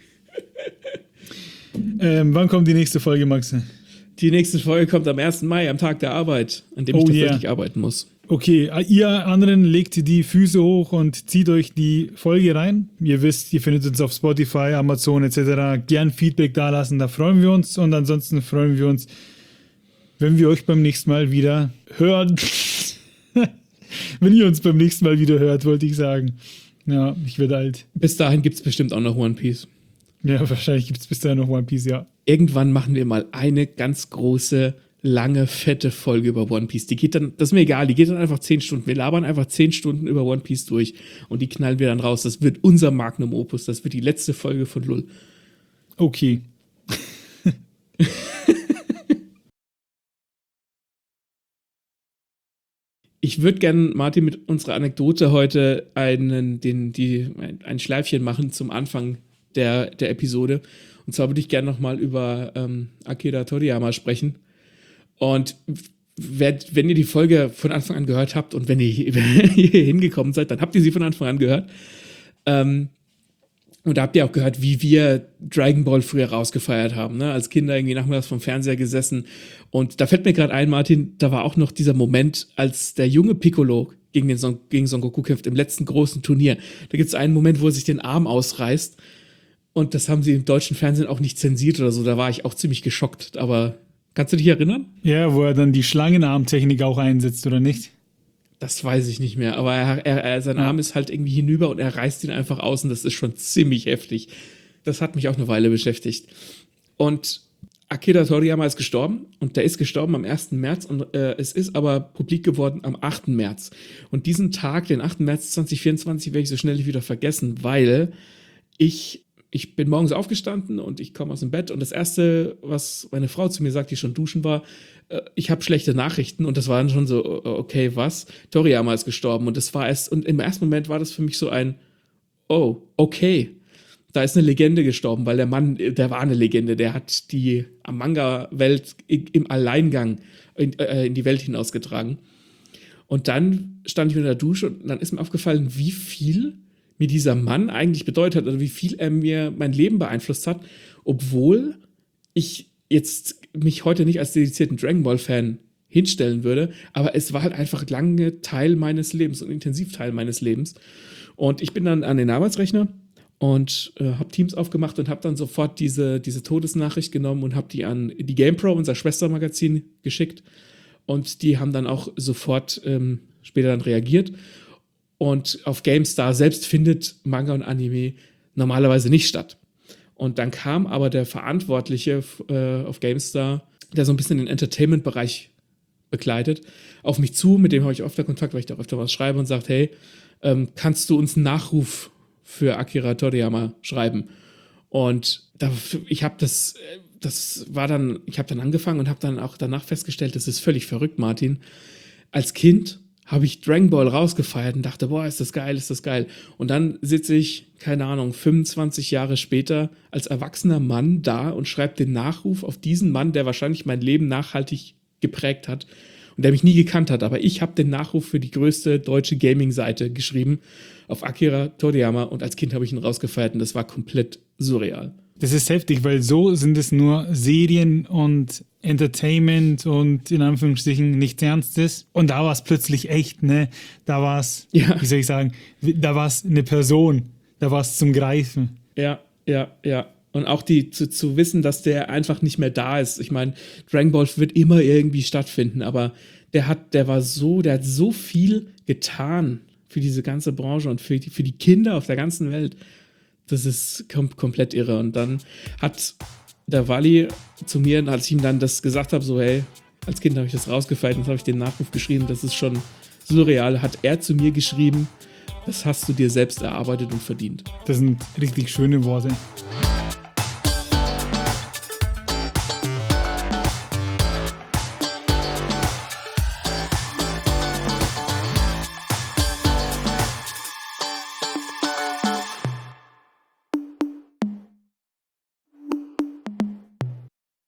Wann kommt die nächste Folge, Max? Die nächste Folge kommt am 1. Mai, am Tag der Arbeit, an dem ich tatsächlich arbeiten muss. Okay, ihr anderen legt die Füße hoch und zieht euch die Folge rein. Ihr wisst, ihr findet uns auf Spotify, Amazon etc. Gern Feedback dalassen, da freuen wir uns. Und ansonsten freuen wir uns, wenn wir euch beim nächsten Mal wieder hören. Wenn ihr uns beim nächsten Mal wieder hört, wollte ich sagen. Ja, ich werde alt. Bis dahin gibt es bestimmt auch noch One Piece. Ja, wahrscheinlich gibt es bis dahin noch One Piece, ja. Irgendwann machen wir mal eine ganz große, lange, fette Folge über One Piece. Die geht dann, das ist mir egal, die geht dann einfach 10 Stunden. Wir labern einfach 10 Stunden über One Piece durch und die knallen wir dann raus. Das wird unser Magnum Opus, das wird die letzte Folge von Lull. Okay. Ich würde gerne, Martin, mit unserer Anekdote heute ein Schleifchen machen zum Anfang der Episode. Und zwar würde ich gerne nochmal über Akira Toriyama sprechen. Und wenn ihr die Folge von Anfang an gehört habt und wenn ihr hier hingekommen seid, dann habt ihr sie von Anfang an gehört. Und da habt ihr auch gehört, wie wir Dragon Ball früher rausgefeiert haben, ne? Als Kinder irgendwie nachmittags vom Fernseher gesessen. Und da fällt mir gerade ein, Martin, da war auch noch dieser Moment, als der junge Piccolo gegen Son Goku kämpft im letzten großen Turnier. Da gibt es einen Moment, wo er sich den Arm ausreißt. Und das haben sie im deutschen Fernsehen auch nicht zensiert oder so. Da war ich auch ziemlich geschockt. Aber kannst du dich erinnern? Ja, wo er dann die Schlangenarmtechnik auch einsetzt, oder nicht? Das weiß ich nicht mehr, aber sein Arm ist halt irgendwie hinüber und er reißt ihn einfach aus und das ist schon ziemlich heftig. Das hat mich auch eine Weile beschäftigt. Und Akira Toriyama ist gestorben und der ist gestorben am 1. März und es ist aber publik geworden am 8. März. Und diesen Tag, den 8. März 2024, werde ich so schnell nicht wieder vergessen, weil ich bin morgens aufgestanden und ich komme aus dem Bett und das Erste, was meine Frau zu mir sagt, die schon duschen war, ich habe schlechte Nachrichten und das war dann schon so, okay, was? Toriyama ist gestorben und und im ersten Moment war das für mich so ein, oh, okay. Da ist eine Legende gestorben, weil der Mann, der war eine Legende, der hat die Manga-Welt im Alleingang in die Welt hinausgetragen. Und dann stand ich in der Dusche und dann ist mir aufgefallen, wie viel mir dieser Mann eigentlich bedeutet hat oder wie viel er mir mein Leben beeinflusst hat, obwohl ich jetzt mich heute nicht als dedizierten Dragon Ball-Fan hinstellen würde, aber es war halt einfach lange Teil meines Lebens und intensiv Teil meines Lebens. Und ich bin dann an den Arbeitsrechner und habe Teams aufgemacht und habe dann sofort diese Todesnachricht genommen und habe die an die GamePro, unser Schwestermagazin, geschickt. Und die haben dann auch sofort später dann reagiert. Und auf GameStar selbst findet Manga und Anime normalerweise nicht statt. Und dann kam aber der Verantwortliche auf GameStar, der so ein bisschen den Entertainment-Bereich begleitet, auf mich zu. Mit dem habe ich öfter Kontakt, weil ich da öfter was schreibe und sagt, hey, kannst du uns einen Nachruf für Akira Toriyama schreiben? Und ich habe dann angefangen und habe dann auch danach festgestellt, das ist völlig verrückt, Martin. Als Kind habe ich Dragon Ball rausgefeiert und dachte, boah, ist das geil, ist das geil. Und dann sitze ich, keine Ahnung, 25 Jahre später als erwachsener Mann da und schreibe den Nachruf auf diesen Mann, der wahrscheinlich mein Leben nachhaltig geprägt hat und der mich nie gekannt hat. Aber ich habe den Nachruf für die größte deutsche Gaming-Seite geschrieben auf Akira Toriyama und als Kind habe ich ihn rausgefeiert und das war komplett surreal. Das ist heftig, weil so sind es nur Serien und Entertainment und in Anführungsstrichen nichts Ernstes. Und da war es plötzlich echt, ne? Da war es, wie soll ich sagen, da war es eine Person, da war es zum Greifen. Ja. Und auch zu wissen, dass der einfach nicht mehr da ist. Ich meine, Dragon Ball wird immer irgendwie stattfinden, aber der hat so viel getan für diese ganze Branche und für die Kinder auf der ganzen Welt. Das ist komplett irre. Und dann hat der Wally zu mir, als ich ihm dann das gesagt habe, so hey, als Kind habe ich das rausgefeiert und habe ich den Nachruf geschrieben, das ist schon surreal, hat er zu mir geschrieben, das hast du dir selbst erarbeitet und verdient. Das sind richtig schöne Worte.